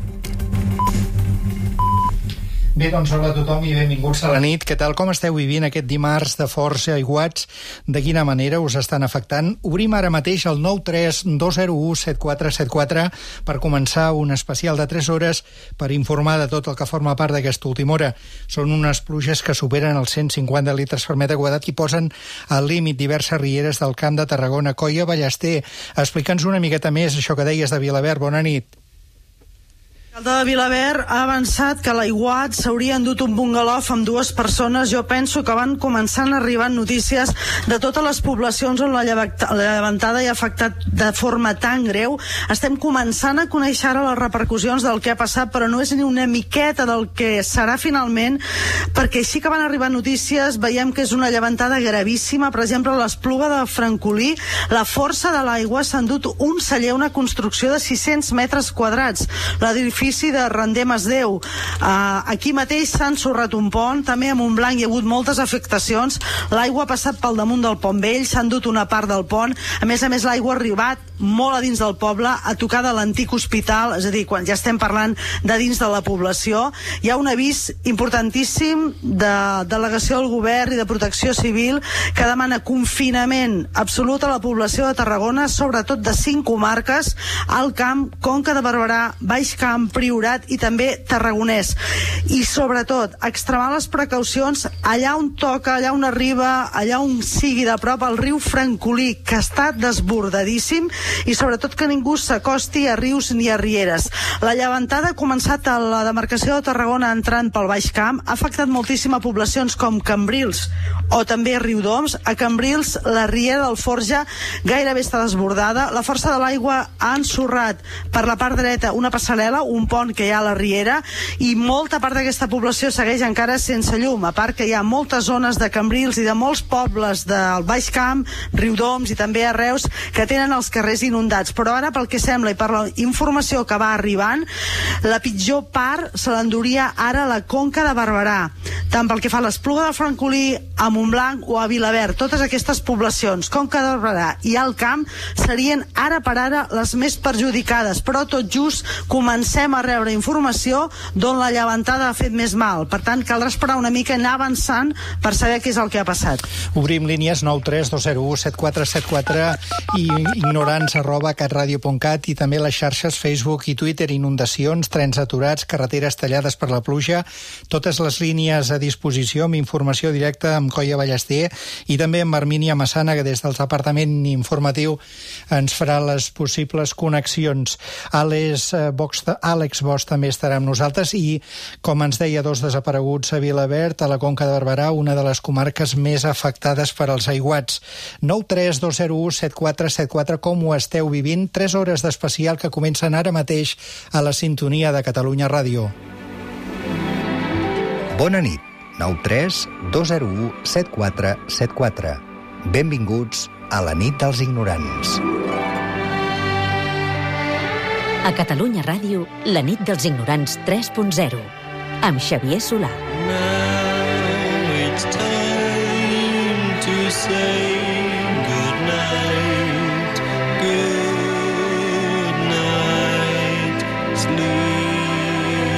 Bé, doncs hola a tothom i benvinguts a la nit. Què tal, com esteu vivint aquest dimarts de forts aiguats? De quina manera us estan afectant? Obrim ara mateix el nou tres dos zero u set quatre set quatre per començar un especial de tres hores per informar de tot el que forma part d'aquesta última hora. Són unes pluges que superen els cent cinquanta litres per metre quadrat i posen al límit diverses rieres del Camp de Tarragona. Colla Ballester, explica'ns una miqueta més això que deies de Vilaverd. Bona nit. L'alcalde de Vilaverd ha avançat que a l'aiguat s'hauria endut un bungalow amb dues persones. Jo penso que van començant a arribar notícies de totes les poblacions on la llevantada hi ha afectat de forma tan greu. Estem començant a conèixer ara les repercussions del que ha passat, però no és ni una miqueta del que serà finalment, perquè sí que van arribar notícies. Veiem que és una llevantada gravíssima. Per exemple, a l'Espluga de Francolí, la força de l'aigua s'ha endut un celler, una construcció de sis-cents metres quadrats. L'edifici de Render Masdeu. Uh, aquí mateix s'ha ensorrat un pont, també a Montblanc hi ha hagut moltes afectacions. L'aigua ha passat pel damunt del pont vell, s'ha endut una part del pont. A més a més, l'aigua ha arribat molt a dins del poble, a tocar de l'antic hospital, és a dir, quan ja estem parlant de dins de la població. Hi ha un avís importantíssim de delegació del govern i de protecció civil que demana confinament absolut a la població de Tarragona, sobretot de cinc comarques: Alt Camp, Conca de Barberà, Baix Camp, Priorat i també Tarragonès. I sobretot extremar les precaucions allà on toca, allà on arriba, allà on sigui de prop, el riu Francolí, que està desbordadíssim, i sobretot que ningú s'acosti a rius ni a rieres. La llevantada ha començat a la demarcació de Tarragona entrant pel Baix Camp, ha afectat moltíssim a poblacions com Cambrils o també Riudoms. A Cambrils la riera del Forja gairebé està desbordada. La força de l'aigua ha ensorrat per la part dreta una passarel·la, un pont que hi ha a la riera, i molta part d'aquesta població segueix encara sense llum, a part que hi ha moltes zones de Cambrils i de molts pobles del Baix Camp, Riudoms i també a Reus, que tenen els carrers inundats. Però ara, pel que sembla i per la informació que va arribant, la pitjor part se l'enduria ara la Conca de Barberà, tant pel que fa a l'Espluga de Francolí, a Montblanc o a Vilaverd. Totes aquestes poblacions, Conca de Barberà i Alt Camp, serien ara per ara les més perjudicades, però tot just comencem a rebre informació d'on la llevantada ha fet més mal. Per tant, caldrà esperar una mica i anar avançant per saber què és el que ha passat. Obrim línies nou tres dos zero u set quatre set quatre i ignorants arroba catradio punt cat, i també les xarxes Facebook i Twitter. Inundacions, trens aturats, carreteres tallades per la pluja, totes les línies a disposició amb informació directa amb Colla Ballester i també amb Armínia Massana, que des del departament informatiu ens farà les possibles connexions. Àlex Bosch, Àlex Bosch també estarà amb nosaltres, i, com ens deia, dos desapareguts a Vilaverd, a la Conca de Barberà, una de les comarques més afectades per als aiguats. nou tres dos zero u set quatre set quatre, com ho esteu vivint? Tres hores d'especial que comencen ara mateix a la sintonia de Catalunya Ràdio. Bona nit. nou tres dos zero u set quatre set quatre. Benvinguts a la nit dels ignorants. A Catalunya Ràdio, la nit dels ignorants tres punt zero, amb Xavier Solà. Now it's time to say good night, good night, sleep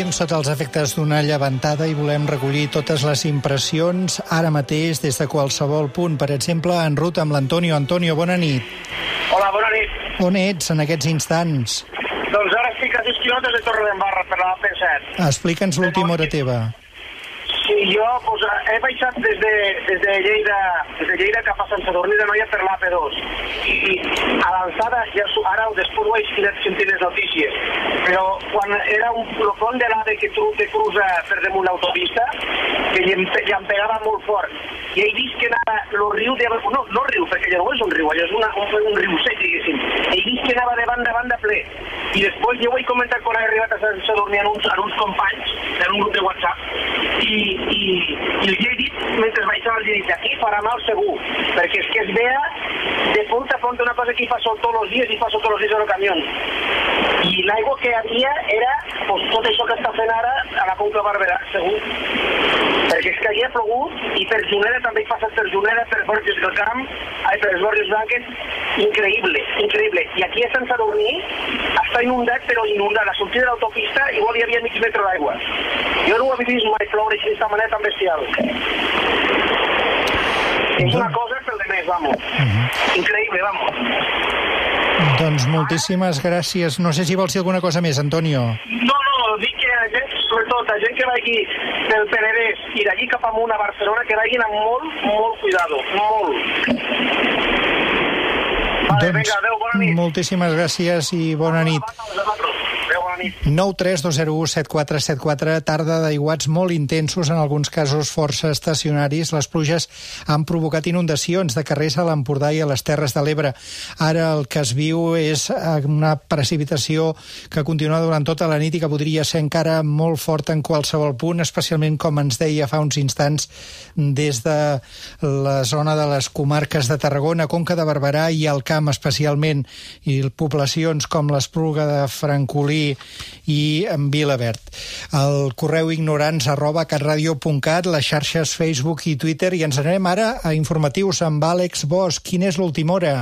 Seguim sota els efectes d'una llevantada i volem recollir totes les impressions ara mateix des de qualsevol punt. Per exemple, en ruta amb l'Antonio. Antonio, bona nit. Hola, bona nit. On ets en aquests instants? Doncs ara estic a sis quilòmetres de Torredembarra per la A P set. Explica'ns l'última hora teva. Sí, jo pues, he baixat des de, des de, Lleida, des de Lleida cap a Sant Sadurní de Noia per l'A P dos. I a l'alçada, ja, ara després ho he sentit les notícies, però quan era un el pont de l'A V que tu te cruza per damunt l'autopista, que ja em, ja em pegava molt fort, i he vist que anava el riu de... No, no riu, perquè ja no és un riu, allò és una, un, un riu sec, diguéssim. He vist que anava de banda a banda ple. I després jo ho he comentat quan he arribat a Sant Sadurní en uns, en uns companys, en un grup de WhatsApp, i, i, i els he dit, mentre baixava, els he dit, aquí farà mal segur, perquè és que es vea de punta a punta una cosa que hi fa sol tots els dies i fa sol tots els dies en el camió. I l'aigua que hi havia era pues, tot això que està fent ara a la Conca Barberà, segur. Perquè és que hi ha plogut i per Juneda també hi passa per Juneda, per Borges del Camp, ai, per les Borges Blanques, increïble, increïble. I aquí a Sant Sadurní està inundat, però inundat. La sortida de l'autopista igual hi havia mig metre d'aigua. Jo no ho he vist mai ploure així d'esta manera tan bestial. És una cosa pel de més, vamos. Increïble, vamos. Doncs moltíssimes gràcies. No sé si vols dir alguna cosa més, Antonio. No, no, dic que la gent, sobretot la gent que vagi del Penedès i d'allí cap amunt a Barcelona, que vagin amb molt, molt cuidado, molt. Vale, doncs, vinga, adeu, bona nit. Moltíssimes gràcies i bona nit. nou tres dos zero u set quatre set quatre, tarda d'aiguats molt intensos, en alguns casos força estacionaris. Les pluges han provocat inundacions de carrers a l'Empordà i a les Terres de l'Ebre. Ara el que es viu és una precipitació que continua durant tota la nit i que podria ser encara molt forta en qualsevol punt, especialment, com ens deia fa uns instants, des de la zona de les comarques de Tarragona, Conca de Barberà i el Camp especialment, i poblacions com l'Espluga de Francolí i en Vilaverd. El correu ignorants arroba catradio punt cat, les xarxes Facebook i Twitter, i ens anem ara a informatius amb Àlex Bosch. Quina és l'última hora?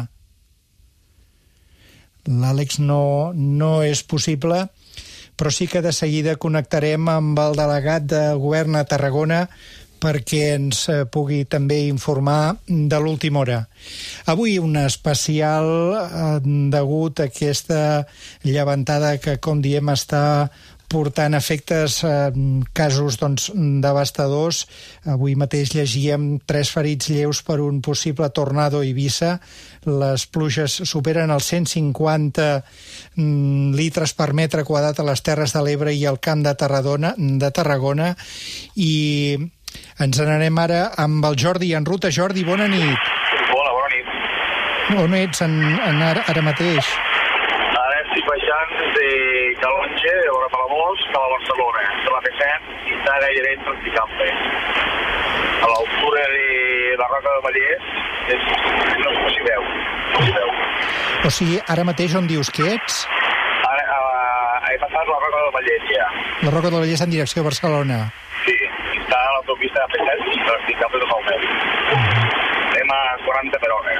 L'Àlex no, no és possible, però sí que de seguida connectarem amb el delegat de Govern a Tarragona perquè ens pugui també informar de l'última hora. Avui un especial eh, degut a aquesta llevantada que, com diem, està portant efectes, eh, casos doncs, devastadors. Avui mateix llegíem tres ferits lleus per un possible tornado a Eivissa. Les pluges superen els cent cinquanta mm, litres per metre quadrat a les Terres de l'Ebre i al Camp de Tarragona, de Tarragona, i ens n'anem ara amb el Jordi en ruta. Jordi, bona nit. Hola, bona nit. On ets en, en ara, ara mateix? Ara estic baixant de Calonge, de Vora Palamós, cap a Barcelona, de la P set, i està gairebé intransitable. A l'altura de la Roca del Vallès, és, no, no s'hi veu, no s'hi veu. O sigui, ara mateix on dius que ets? Ara, a, he passat la Roca del Vallès, ja. La Roca del Vallès en direcció a Barcelona. Sí, està a l'autopista de P set, intransitable totalment. Anem a quaranta per hora.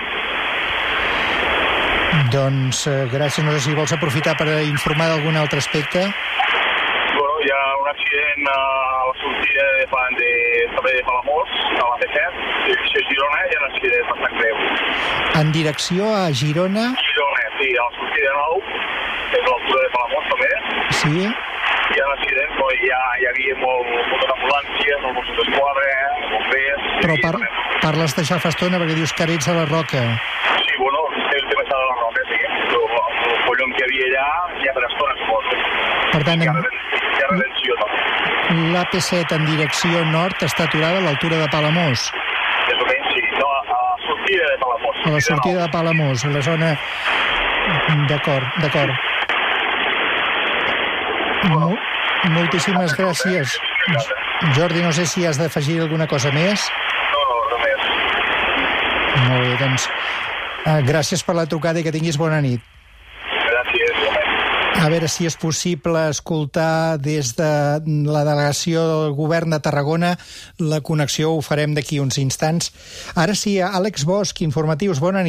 Doncs eh, gràcies. No sé si vols aprofitar per informar d'algun altre aspecte. Bueno, hi ha un accident a la sortida de, de, de, de Palamós, a la P set, direcció a Girona, hi ha un accident bastant greu. En direcció a Girona? Girona, sí, a la sortida nou, és a l'altura de Palamós també. Sí. Hi ha un accident, però ja hi havia molt, moltes ambulàncies, molt Mossos d'Esquadra, bombers... Però par parles de ja fa estona perquè dius que ara ets a la Roca. Sí, bueno, el tema està de la Roca, sí. Però el collon que hi havia allà ja per estona, suposo. Per tant, hi ha, hi ha redenció, també. l'A P set en direcció nord està aturada a l'altura de Palamós. Més o menys, sí. No, a la sortida de Palamós. A la sortida de Palamós, a la zona... D'acord, d'acord. Mol moltíssimes gràcies. Jordi, no sé si has d'afegir alguna cosa més. No, no, no més. Molt bé, doncs, eh, gràcies per la trucada i que tinguis bona nit. Gràcies, igualment. A veure si és possible escoltar des de la delegació del Govern de Tarragona la connexió, ho farem d'aquí uns instants. Ara sí, Àlex Bosch, informatius, bona nit.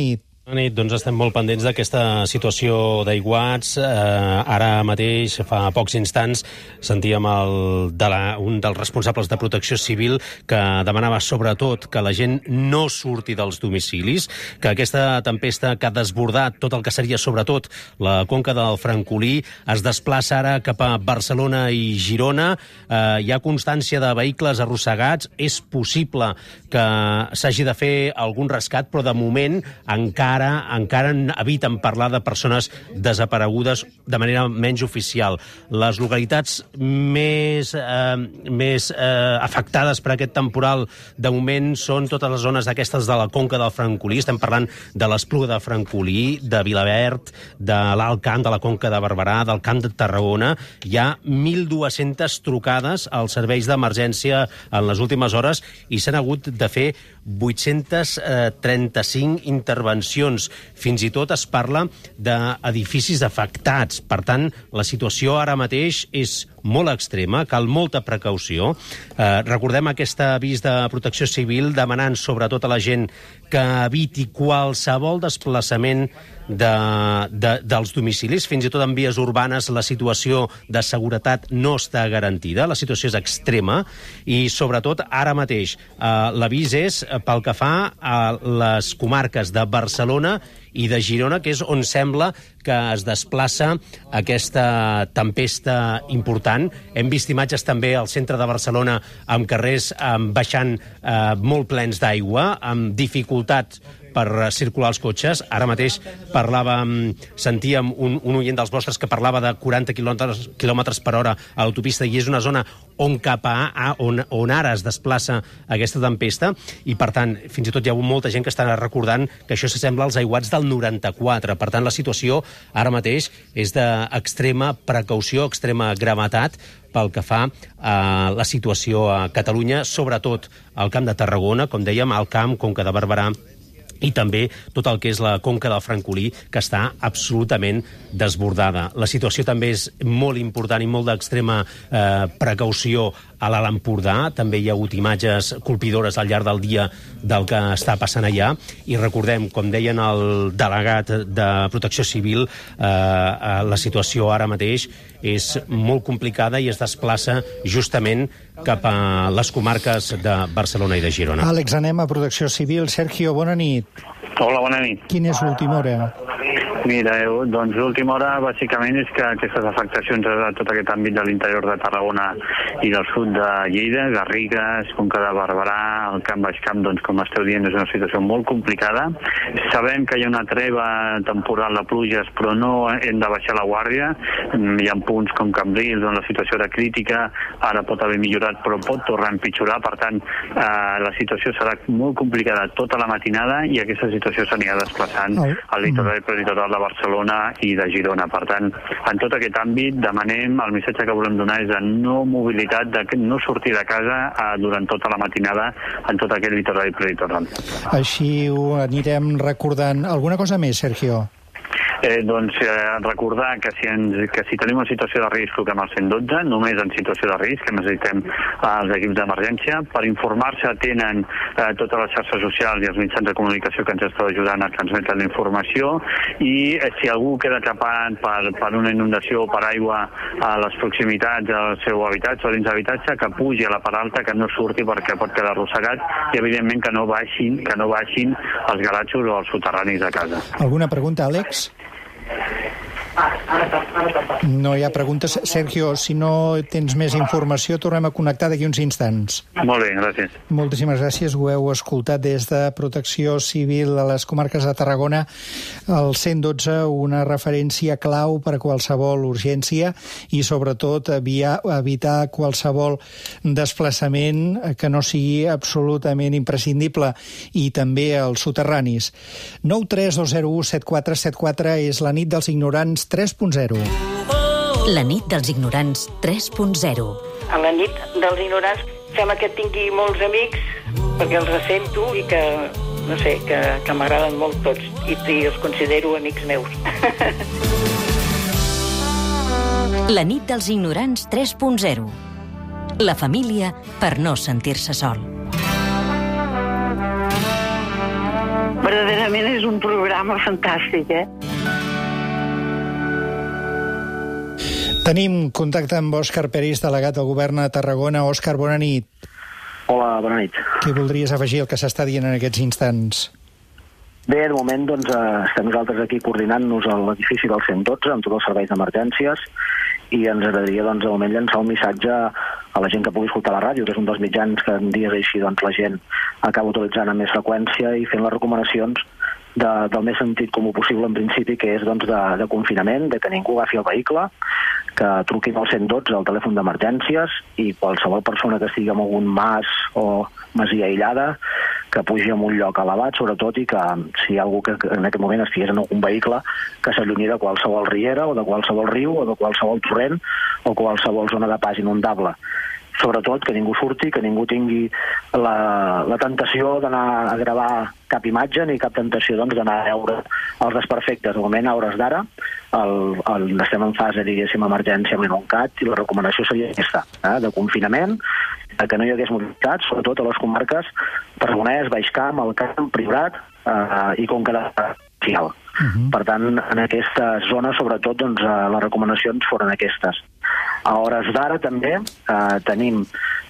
Bona nit, doncs estem molt pendents d'aquesta situació d'aiguats. Eh, ara mateix, fa pocs instants, sentíem el de la, un dels responsables de Protecció Civil que demanava sobretot que la gent no surti dels domicilis, que aquesta tempesta que ha desbordat tot el que seria sobretot la conca del Francolí es desplaça ara cap a Barcelona i Girona. Eh, hi ha constància de vehicles arrossegats. És possible que s'hagi de fer algun rescat, però de moment encara Ara encara eviten parlar de persones desaparegudes de manera menys oficial. Les localitats més, eh, més eh, afectades per aquest temporal de moment són totes les zones d'aquestes de la conca del Francolí. Estem parlant de l'Espluga de Francolí, de Vilaverd, de l'Alt Camp, de la conca de Barberà, del Camp de Tarragona. Hi ha mil dues-centes trucades als serveis d'emergència en les últimes hores i s'han hagut de fer vuit-cents trenta-cinc intervencions. Fins i tot es parla d'edificis afectats. Per tant, la situació ara mateix és molt extrema, cal molta precaució. Eh, recordem aquest avís de Protecció Civil demanant sobretot a la gent que eviti qualsevol desplaçament de, de, dels domicilis. Fins i tot en vies urbanes la situació de seguretat no està garantida, la situació és extrema i sobretot ara mateix eh, l'avís és pel que fa a les comarques de Barcelona i de Girona, que és on sembla que es desplaça aquesta tempesta important. Hem vist imatges també al centre de Barcelona amb carrers eh, baixant eh, molt plens d'aigua, amb dificultat per circular els cotxes. Ara mateix parlàvem, sentíem un, un oient dels vostres que parlava de quaranta quilòmetres per hora a l'autopista i és una zona on cap a, a on, on ara es desplaça aquesta tempesta i, per tant, fins i tot hi ha molta gent que està recordant que això s'assembla als aiguats del noranta-quatre. Per tant, la situació ara mateix és d'extrema precaució, extrema gravetat pel que fa a la situació a Catalunya, sobretot al Camp de Tarragona, com dèiem, al Camp, Conca de Barberà, i també tot el que és la conca del Francolí, que està absolutament desbordada. La situació també és molt important i molt d'extrema eh, precaució a l'Alt Empordà. També hi ha hagut imatges colpidores al llarg del dia del que està passant allà. I recordem, com deien el delegat de Protecció Civil, eh, la situació ara mateix és molt complicada i es desplaça justament cap a les comarques de Barcelona i de Girona. Àlex, anem a Protecció Civil. Sergio, bona nit. Hola, bona nit. Quina és l'última hora? Mira, eh, doncs l'última hora bàsicament és que aquestes afectacions a tot aquest àmbit de l'interior de Tarragona i del sud de Lleida, Garrigues, Conca de Barberà, el Camp Baix Camp, doncs com esteu dient és una situació molt complicada. Sabem que hi ha una treva temporal de pluges, però no hem de baixar la guàrdia. Hi ha punts com Cambrils on la situació era crítica, ara pot haver millorat però pot tornar a empitjorar, per tant eh, la situació serà molt complicada tota la matinada i aquesta situació s'anirà desplaçant al litoral i litoral de Barcelona i de Girona. Per tant, en tot aquest àmbit demanem, el missatge que volem donar és de no mobilitat, de no sortir de casa eh, durant tota la matinada en tot aquest litoral i prelitoral. Així ho anirem recordant. Alguna cosa més, Sergio? Eh, doncs eh, recordar que si, ens, que si tenim una situació de risc truquem al cent dotze, només en situació de risc, que necessitem eh, els equips d'emergència. Per informar-se tenen eh, totes les xarxes socials i els mitjans de comunicació que ens estan ajudant a transmetre la informació i eh, si algú queda atrapat per, per una inundació o per aigua a les proximitats del seu habitatge o dins l'habitatge, que pugi a la part alta, que no surti perquè pot quedar arrossegat i evidentment que no baixin, que no baixin els garatxos o els soterranis de casa. Alguna pregunta, Àlex? No hi ha preguntes. Sergio, si no tens més informació, tornem a connectar d'aquí uns instants. Molt bé, gràcies. Moltíssimes gràcies. Ho heu escoltat des de Protecció Civil a les comarques de Tarragona. El cent dotze, una referència clau per a qualsevol urgència i, sobretot, evia, evitar qualsevol desplaçament que no sigui absolutament imprescindible i també els soterranis. nou tres dos zero u set quatre set quatre és la nit dels ignorants tres punt zero. La nit dels ignorants tres punt zero. A la nit dels ignorants sembla que tingui molts amics perquè els sento i que, no sé, que, que m'agraden molt tots i, i els considero amics meus. La nit dels ignorants tres punt zero. La família per no sentir-se sol. Per verdaderament és un programa fantàstic, eh? Tenim contacte amb Òscar Peris, delegat del govern a Tarragona. Òscar, bona nit. Hola, bona nit. Què voldries afegir al que s'està dient en aquests instants? Bé, de moment doncs, eh, estem nosaltres aquí coordinant-nos a l'edifici del cent dotze amb tots els serveis d'emergències i ens agradaria doncs, de moment llançar un missatge a la gent que pugui escoltar la ràdio, que és un dels mitjans que en dies així doncs, la gent acaba utilitzant amb més freqüència i fent les recomanacions de, del més sentit comú possible en principi, que és doncs, de, de confinament, de que ningú agafi el vehicle, que truquin al cent dotze, al telèfon d'emergències, i qualsevol persona que estigui en algun mas o masia aïllada, que pugi a un lloc elevat, sobretot, i que si hi ha algú que en aquest moment estigués en algun vehicle, que s'allunyi de qualsevol riera o de qualsevol riu o de qualsevol torrent o qualsevol zona de pas inundable. Sobretot que ningú surti, que ningú tingui la, la tentació d'anar a gravar cap imatge ni cap tentació doncs, d'anar a veure els desperfectes. De moment, a hores d'ara, el, el, estem en fase, diguéssim, emergència amb l'INONCAT i la recomanació seria aquesta, eh, de confinament, que no hi hagués mobilitat, sobretot a les comarques Tarragonès, Baix Camp, el Camp, Priorat eh, i Conca de Social. Uh-huh. Per tant, en aquestes zones, sobretot, doncs, eh, les recomanacions foren aquestes. A hores d'ara també eh, tenim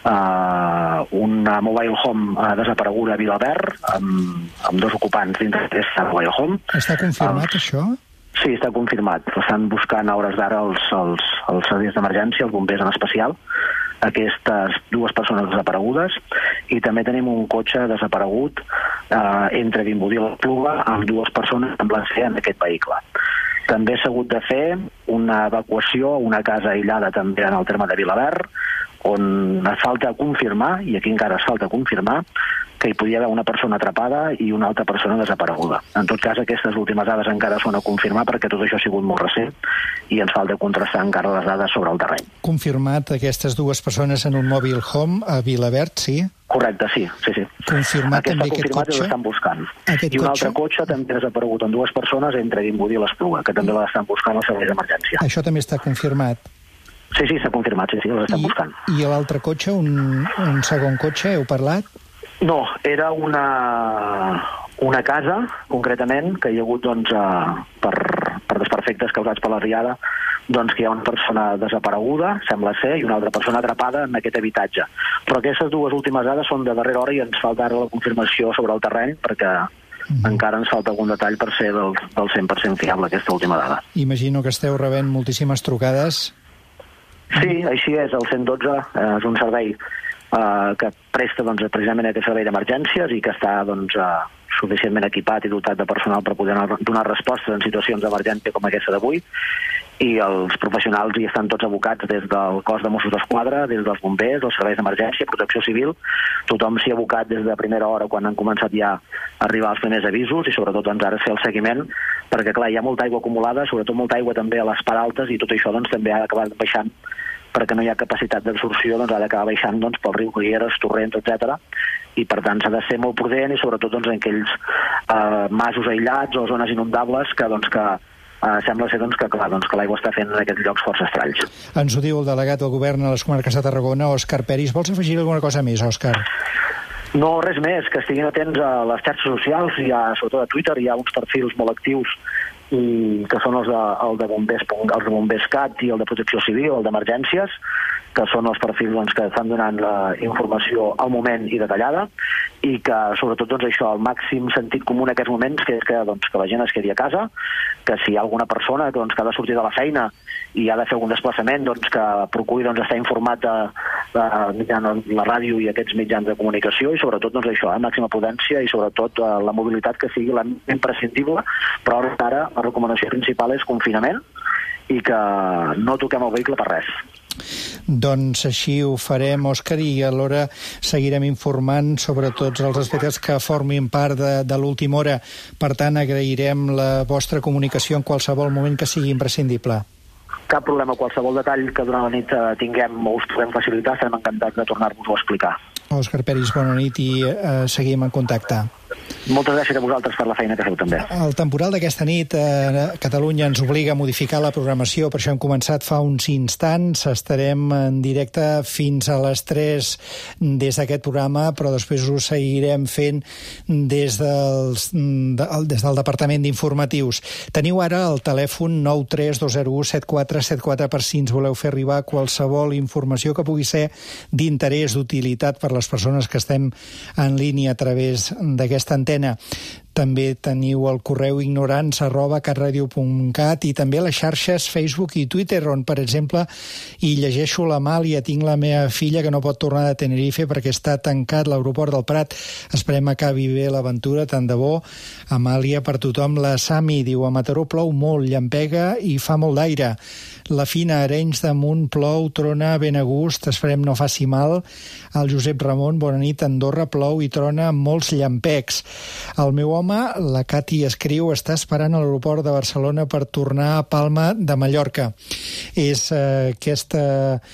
eh, una mobile home eh, desapareguda a Vilaverd amb, amb dos ocupants dintre d'aquesta mobile home. Està confirmat, els... això? Sí, està confirmat. Estan buscant a hores d'ara els, els, els serveis d'emergència, els bombers en especial, aquestes dues persones desaparegudes, i també tenim un cotxe desaparegut eh, entre Vimbodí i l'Espluga amb dues persones amb la ser en aquest vehicle. També s'ha hagut de fer una evacuació a una casa aïllada també en el terme de Vilaverd, on es falta confirmar, i aquí encara es falta confirmar, que hi podia haver una persona atrapada i una altra persona desapareguda. En tot cas, aquestes últimes dades encara són a confirmar perquè tot això ha sigut molt recent i ens falta contrastar encara les dades sobre el terreny. Confirmat aquestes dues persones en un mobile home a Vilaverd, sí? Correcte, sí, sí, sí. Confirmat aquest també aquest confirmat cotxe? I l'estan buscant. Aquest I un cotxe? altre cotxe també ha desaparegut amb dues persones entre Vimbodí i l'Espluga, que també l'estan buscant als serveis d'emergència. Això també està confirmat. Sí, sí, s'ha confirmat, sí, sí, l'estan I, buscant. I l'altre cotxe, un, un segon cotxe, heu parlat? No, era una, una casa, concretament, que hi ha hagut, doncs, eh, per, per desperfectes causats per la riada, doncs que hi ha una persona desapareguda, sembla ser, i una altra persona atrapada en aquest habitatge. Però aquestes dues últimes dades són de darrera hora i ens falta ara la confirmació sobre el terreny, perquè mm. encara ens falta algun detall per ser del, del cent per cent fiable, aquesta última dada. Imagino que esteu rebent moltíssimes trucades. Sí, així és. El cent dotze eh, és un servei eh, que presta doncs, precisament aquest servei d'emergències i que està doncs, eh, suficientment equipat i dotat de personal per poder donar respostes en situacions d'emergència com aquesta d'avui, i els professionals hi estan tots abocats des del cos de Mossos d'Esquadra, des dels bombers, els serveis d'emergència, protecció civil. Tothom s'hi ha abocat des de primera hora quan han començat ja a arribar els primers avisos i sobretot doncs, ara fer el seguiment, perquè clar, hi ha molta aigua acumulada, sobretot molta aigua també a les parts altes, i tot això doncs, també ha acabat baixant perquè no hi ha capacitat d'absorció, doncs ha d'acabar baixant doncs, pel riu, rieres, torrents, etcètera. I per tant s'ha de ser molt prudent i sobretot doncs, en aquells eh, masos aïllats o zones inundables que, doncs, que eh, sembla ser doncs, que, clar, doncs, que l'aigua està fent en aquests llocs força estralls. Ens ho diu el delegat del govern a les comarques de Tarragona, Òscar Peris. Vols afegir alguna cosa més, Òscar? No, res més, que estiguin atents a les xarxes socials, hi ha, sobretot a Twitter, hi ha uns perfils molt actius i que són els de, el de bombers, els de bombers CAT i el de protecció civil, el d'emergències, que són els perfils doncs, que estan donant la informació al moment i detallada, i que sobretot doncs, això, el màxim sentit comú en aquests moments, que és que, doncs, que la gent es quedi a casa, que si hi ha alguna persona doncs, que ha de sortir de la feina i ha de fer algun desplaçament, doncs, que procuri doncs, estar informat de, de, de la ràdio i aquests mitjans de comunicació, i sobretot doncs, això, eh, màxima prudència i sobretot eh, la mobilitat que sigui la imprescindible, però ara la recomanació principal és confinament i que no toquem el vehicle per res. Doncs així ho farem, Òscar, i alhora seguirem informant sobre tots els aspectes que formin part de, de l'última hora. Per tant, agrairem la vostra comunicació en qualsevol moment que sigui imprescindible. Cap problema, qualsevol detall que durant la nit eh, tinguem o us podem facilitar, estarem encantats de tornar-vos-ho a explicar. Òscar Peris, bona nit i eh, seguim en contacte. Moltes gràcies a vosaltres per la feina que feu també. El temporal d'aquesta nit a Catalunya ens obliga a modificar la programació, per això hem començat fa uns instants. Estarem en directe fins a les tres des d'aquest programa, però després ho seguirem fent des, dels, de, des del Departament d'Informatius. Teniu ara el telèfon nou tres dos zero u set quatre set quatre per si ens voleu fer arribar qualsevol informació que pugui ser d'interès, d'utilitat per les persones que estem en línia a través d'aquesta antena. També teniu el correu ignorants arroba catradio punt cat i també les xarxes Facebook i Twitter, on, per exemple, hi llegeixo l'Amàlia, tinc la meva filla que no pot tornar de Tenerife perquè està tancat l'aeroport del Prat. Esperem acabi bé l'aventura, tant de bo. Amàlia per tothom. La Sami diu, a Mataró plou molt, llampega i fa molt d'aire. La Fina, Arenys de Munt, plou, trona, ben a gust, esperem no faci mal. El Josep Ramon, bona nit, Andorra plou i trona amb molts llampecs. El meu home, la Cati escriu, està esperant a l'aeroport de Barcelona per tornar a Palma de Mallorca. És eh, aquesta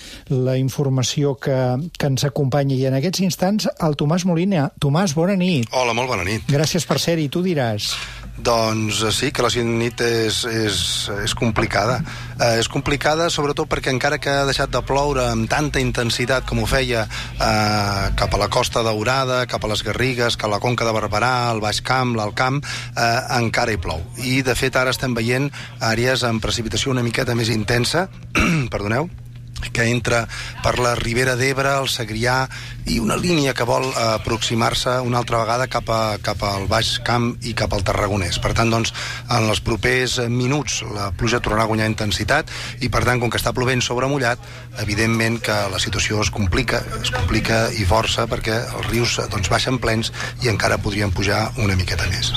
la informació que, que ens acompanya. I en aquests instants, el Tomàs Molina. Tomàs, bona nit. Hola, molt bona nit. Gràcies per ser-hi, tu diràs. Doncs sí, que la nit és, és, és complicada. Eh, és complicada sobretot perquè encara que ha deixat de ploure amb tanta intensitat com ho feia eh, cap a la Costa Daurada, cap a les Garrigues, cap a la Conca de Barberà, el Baix Camp, l'Alt Camp, eh, encara hi plou. I de fet ara estem veient àrees amb precipitació una miqueta més intensa, perdoneu, que entra per la Ribera d'Ebre, el Segrià, i una línia que vol aproximar-se una altra vegada cap, a, cap al Baix Camp i cap al Tarragonès. Per tant, doncs, en els propers minuts la pluja tornarà a guanyar intensitat i, per tant, com que està plovent sobre mullat, evidentment que la situació es complica, es complica i força perquè els rius doncs, baixen plens i encara podrien pujar una miqueta més.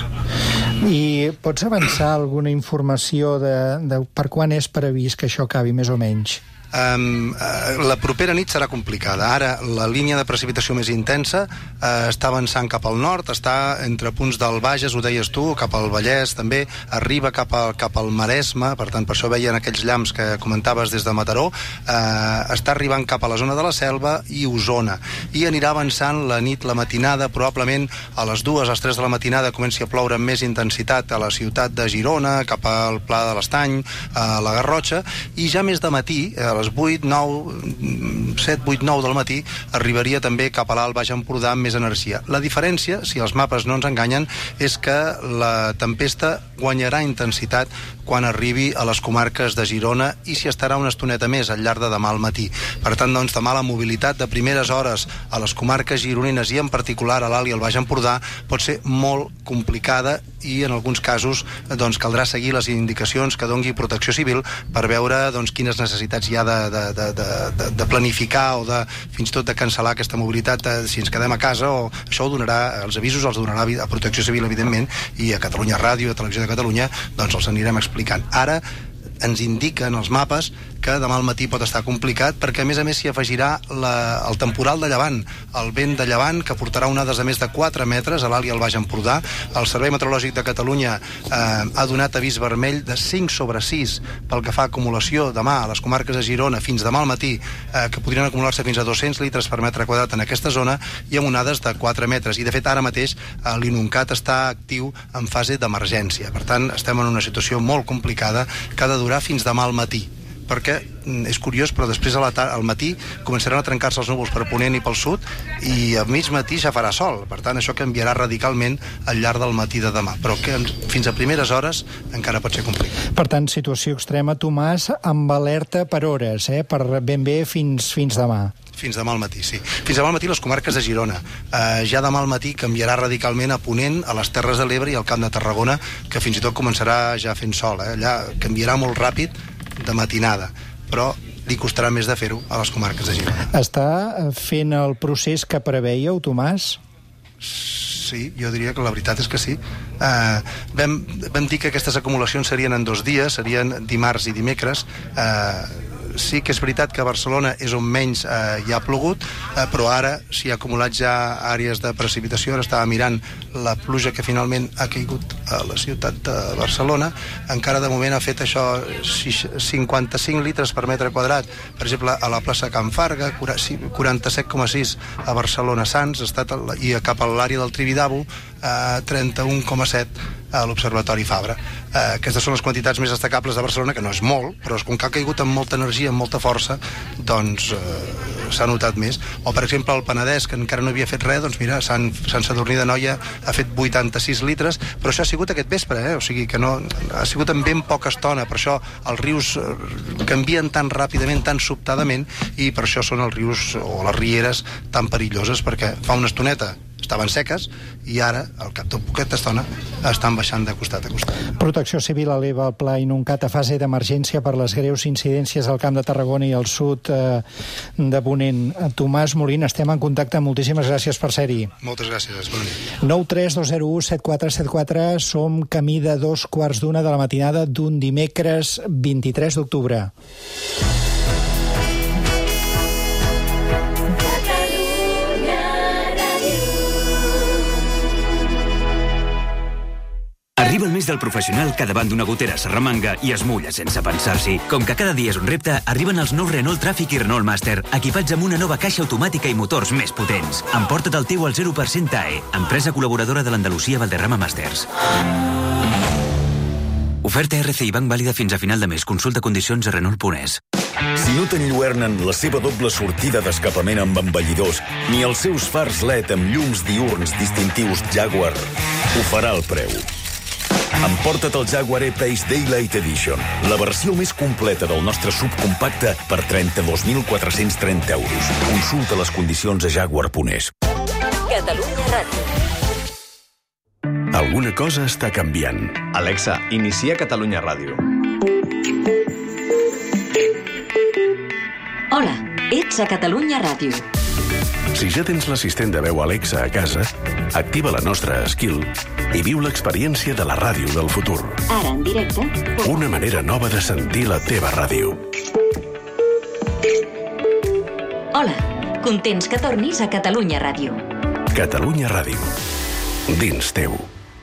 I pots avançar alguna informació de, de per quan és previst que això acabi, més o menys? Um, uh, la propera nit serà complicada. Ara la línia de precipitació més intensa uh, està avançant cap al nord, està entre punts del Bages, ho deies tu, cap al Vallès també, arriba cap, a, cap al Maresme, per tant per això veien aquells llamps que comentaves des de Mataró, uh, està arribant cap a la zona de la Selva i Osona, i anirà avançant la nit, la matinada, probablement a les dues, a les tres de la matinada comenci a ploure amb més intensitat a la ciutat de Girona, cap al Pla de l'Estany, a la Garrotxa, i ja més de matí, a les vuit, nou, set, vuit, nou del matí arribaria també cap a l'Alt Baix Empordà amb més energia. La diferència, si els mapes no ens enganyen, és que la tempesta guanyarà intensitat quan arribi a les comarques de Girona i s'hi estarà una estoneta més al llarg de demà al matí. Per tant, doncs, demà la mobilitat de primeres hores a les comarques gironines i en particular a l'Alt i al Baix Empordà pot ser molt complicada i en alguns casos doncs, caldrà seguir les indicacions que dongui Protecció Civil per veure doncs, quines necessitats hi ha de De, de, de, de, de planificar o de fins i tot de cancel·lar aquesta mobilitat eh, si ens quedem a casa, o això ho donarà, els avisos els donarà a Protecció Civil, evidentment, i a Catalunya Ràdio, a Televisió de Catalunya, doncs els anirem explicant. Ara ens indiquen els mapes que demà al matí pot estar complicat perquè a més a més s'hi afegirà la, el temporal de llevant, el vent de llevant que portarà onades de més de quatre metres a l'Alt i al Baix Empordà. El Servei Meteorològic de Catalunya eh, ha donat avís vermell de cinc sobre sis pel que fa a acumulació demà a les comarques de Girona fins demà al matí, eh, que podrien acumular-se fins a dos-cents litres per metre quadrat en aquesta zona i amb onades de quatre metres. I de fet ara mateix eh, l'INUNCAT està actiu en fase d'emergència. Per tant, estem en una situació molt complicada que ha de durar fins demà al matí, perquè és curiós, però després a la tar- al matí començaran a trencar-se els núvols per ponent i pel sud i a mig matí ja farà sol. Per tant, això canviarà radicalment al llarg del matí de demà, però que fins a primeres hores encara pot ser complicat. Per tant, situació extrema, Tomàs, amb alerta per hores, eh? Per ben bé fins, fins demà. Fins demà al matí, sí. Fins demà al matí les comarques de Girona. Eh, ja demà al matí canviarà radicalment a ponent, a les Terres de l'Ebre i al Camp de Tarragona, que fins i tot començarà ja fent sol. Eh? Allà canviarà molt ràpid de matinada, però li costarà més de fer-ho a les comarques de Girona. Està fent el procés que preveieu, Tomàs? Sí, jo diria que la veritat és que sí. Eh, vam, vam dir que aquestes acumulacions serien en dos dies, serien dimarts i dimecres. Eh, sí que és veritat que a Barcelona és on menys eh, hi ha plogut, eh, però ara s'hi ha acumulat ja àrees de precipitació. Ara estava mirant la pluja que finalment ha caigut a la ciutat de Barcelona. Encara de moment ha fet això cinquanta-cinc litres per metre quadrat, per exemple a la plaça Can Farga, quaranta-set coma sis a Barcelona Sants, ha estat el, i cap a l'àrea del Tibidabo, eh, trenta-un coma set a l'Observatori Fabra. Eh, aquestes són les quantitats més destacables de Barcelona, que no és molt, però com que ha caigut amb molta energia, amb molta força, doncs eh, s'ha notat més. O, per exemple, el Penedès, que encara no havia fet res, doncs mira, Sant, Sant Sadurní d'Anoia ha fet vuitanta-sis litres, però això ha sigut aquest vespre, eh? O sigui que no, ha sigut en ben poca estona, per això els rius canvien tan ràpidament, tan sobtadament, i per això són els rius o les rieres tan perilloses, perquè fa una estoneta estaven seques i ara, al cap de poqueta estona, estan baixant de costat a costat. Protecció Civil eleva el pla inuncat a fase d'emergència per les greus incidències al Camp de Tarragona i al sud eh, de Ponent. Tomàs Molín, estem en contacte. Moltíssimes gràcies per ser-hi. Moltes gràcies. Bona nit. nou tres dos zero u set quatre set quatre. Som camí de dos quarts d'una de la matinada d'un dimecres vint-i-tres d'octubre. Arriba el mes del professional que davant d'una gotera s'arremanga i es mulla sense pensar-s'hi. Com que cada dia és un repte, arriben els nous Renault Tràfic i Renault Master, equipats amb una nova caixa automàtica i motors més potents. Emporta't el teu al zero per cent A E, empresa col·laboradora de l'Andalusia Valderrama Masters. Oferta R C I Bank vàlida fins a final de mes. Consulta condicions a Renault punt es. Si no t'enlluernen la seva doble sortida d'escapament amb embellidors, ni els seus fars L E D amb llums diürns distintius Jaguar, ho farà el preu. Emporta't el Jaguar E-Pace Daylight Edition, la versió més completa del nostre subcompacte per trenta-dos mil quatre-cents trenta euros. Consulta les condicions a jaguar punt es. Catalunya Ràdio. Alguna cosa està canviant. Alexa, inicia Catalunya Ràdio. Hola, ets a Catalunya Ràdio. Si ja tens l'assistent de veu Alexa a casa, activa la nostra skill i viu l'experiència de la ràdio del futur. Ara en directe. Una manera nova de sentir la teva ràdio. Hola, contents que tornis a Catalunya Ràdio. Catalunya Ràdio. Dins teu.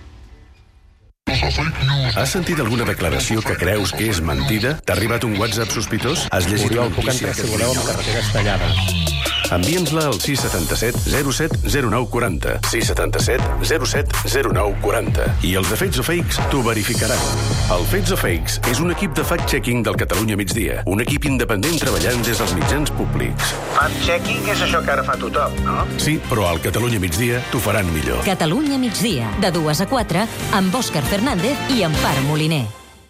Has sentit alguna declaració que creus que és mentida? T'ha arribat un WhatsApp sospitós? Has llegit una notícia que... voleu amb carreteres tallades. Envia'ns-la al sis set set zero set zero nou quatre zero. sis set set zero set zero nou quatre zero. I els de Fets o Fakes t'ho verificaran. El Fets o Fakes és un equip de fact-checking del Catalunya Migdia. Un equip independent treballant des dels mitjans públics. Fact-checking és això que ara fa tothom, no? Sí, però al Catalunya Migdia t'ho faran millor. Catalunya Migdia, de dues a quatre, amb Òscar Fernández i Empar Moliner.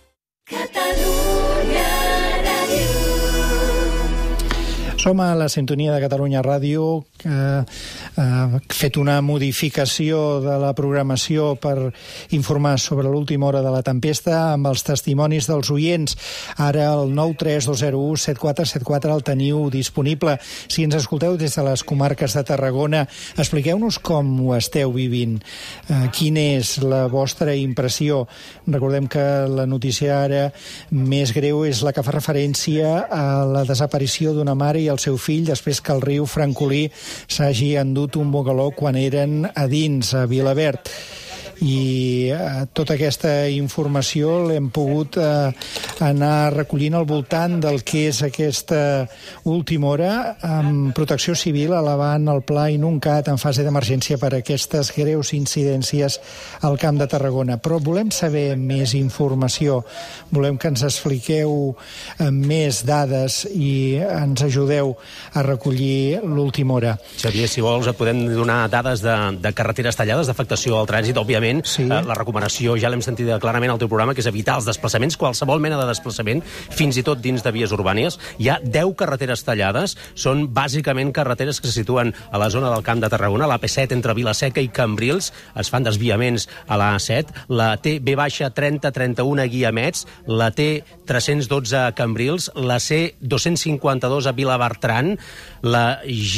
Som a la sintonia de Catalunya Ràdio, que ha fet una modificació de la programació per informar sobre l'última hora de la tempesta amb els testimonis dels oients. Ara el nou tres dos zero u set quatre set quatre el teniu disponible. Si ens escolteu des de les comarques de Tarragona, expliqueu-nos com ho esteu vivint. Eh, quina és la vostra impressió? Recordem que la notícia ara més greu és la que fa referència a la desaparició d'una mare i el seu fill després que el riu Francolí s'hagi endut un bogaló quan eren a dins, a Vilaverd. I eh, tota aquesta informació l'hem pogut eh, anar recollint al voltant del que és aquesta última hora, amb Protecció Civil elevant el pla inuncat en fase d'emergència per aquestes greus incidències al Camp de Tarragona. Però volem saber més informació, volem que ens expliqueu eh, més dades i ens ajudeu a recollir l'última hora. Xavier, si vols, et podem donar dades de, de carreteres tallades, d'afectació al trànsit, òbviament. Sí. Eh, la recomanació, ja l'hem sentit clarament al teu programa, que és evitar els desplaçaments, qualsevol mena de desplaçament, fins i tot dins de vies urbanes. Hi ha deu carreteres tallades, són bàsicament carreteres que se situen a la zona del Camp de Tarragona, la P set entre Vilaseca i Cambrils, es fan desviaments a la A set, la T B trenta trenta-un a Guiamets, la T tres-cents dotze a Cambrils, la C dos-cents cinquanta-dos a Vilabertran, la G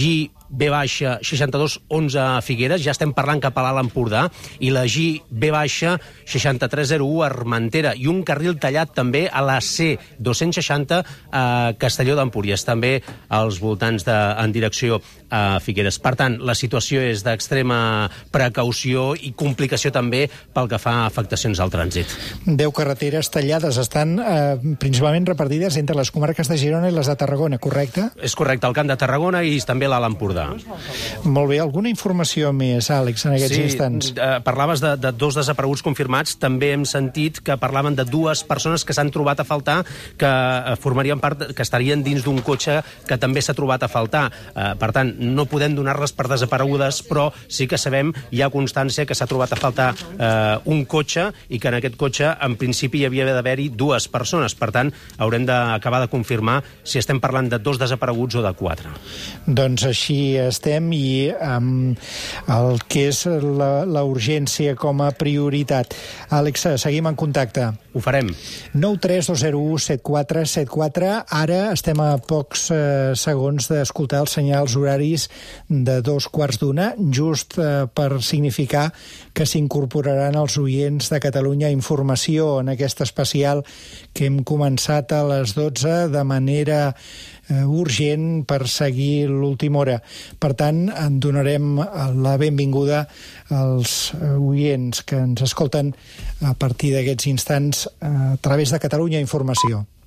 B baixa seixanta-dos onze Figueres, ja estem parlant cap a l'Alt Empordà, i la G B baixa seixanta-tres zero u Armentera, i un carril tallat també a la C dos-cents seixanta a Castelló d'Empúries, també als voltants de, en direcció a Figueres. Per tant, la situació és d'extrema precaució i complicació també pel que fa a afectacions al trànsit. Deu carreteres tallades estan eh, principalment repartides entre les comarques de Girona i les de Tarragona, correcte? És correcte, el Camp de Tarragona i també l'Alt Empordà. Molt bé, alguna informació més, Àlex, en aquests sí, instants? Sí, eh, parlaves de, de dos desapareguts confirmats, també hem sentit que parlaven de dues persones que s'han trobat a faltar, que eh, formarien part, que estarien dins d'un cotxe que també s'ha trobat a faltar. Eh, per tant, no podem donar-les per desaparegudes, però sí que sabem, hi ha constància que s'ha trobat a faltar eh, un cotxe i que en aquest cotxe, en principi, hi havia d'haver-hi dues persones. Per tant, haurem d'acabar de confirmar si estem parlant de dos desapareguts o de quatre. Doncs així estem i amb el que és la, la urgència com a prioritat. Àlex, seguim en contacte. Ho farem. nou tres dos zero u set quatre set quatre. Ara estem a pocs eh, segons d'escoltar els senyals horaris de dos quarts d'una, just eh, per significar que s'incorporaran els oients de Catalunya Informació en aquest especial que hem començat a les dotze de manera eh, urgent per seguir l'última hora. Per tant, en donarem la benvinguda als oients que ens escolten a partir d'aquests instants a través de Catalunya Informació.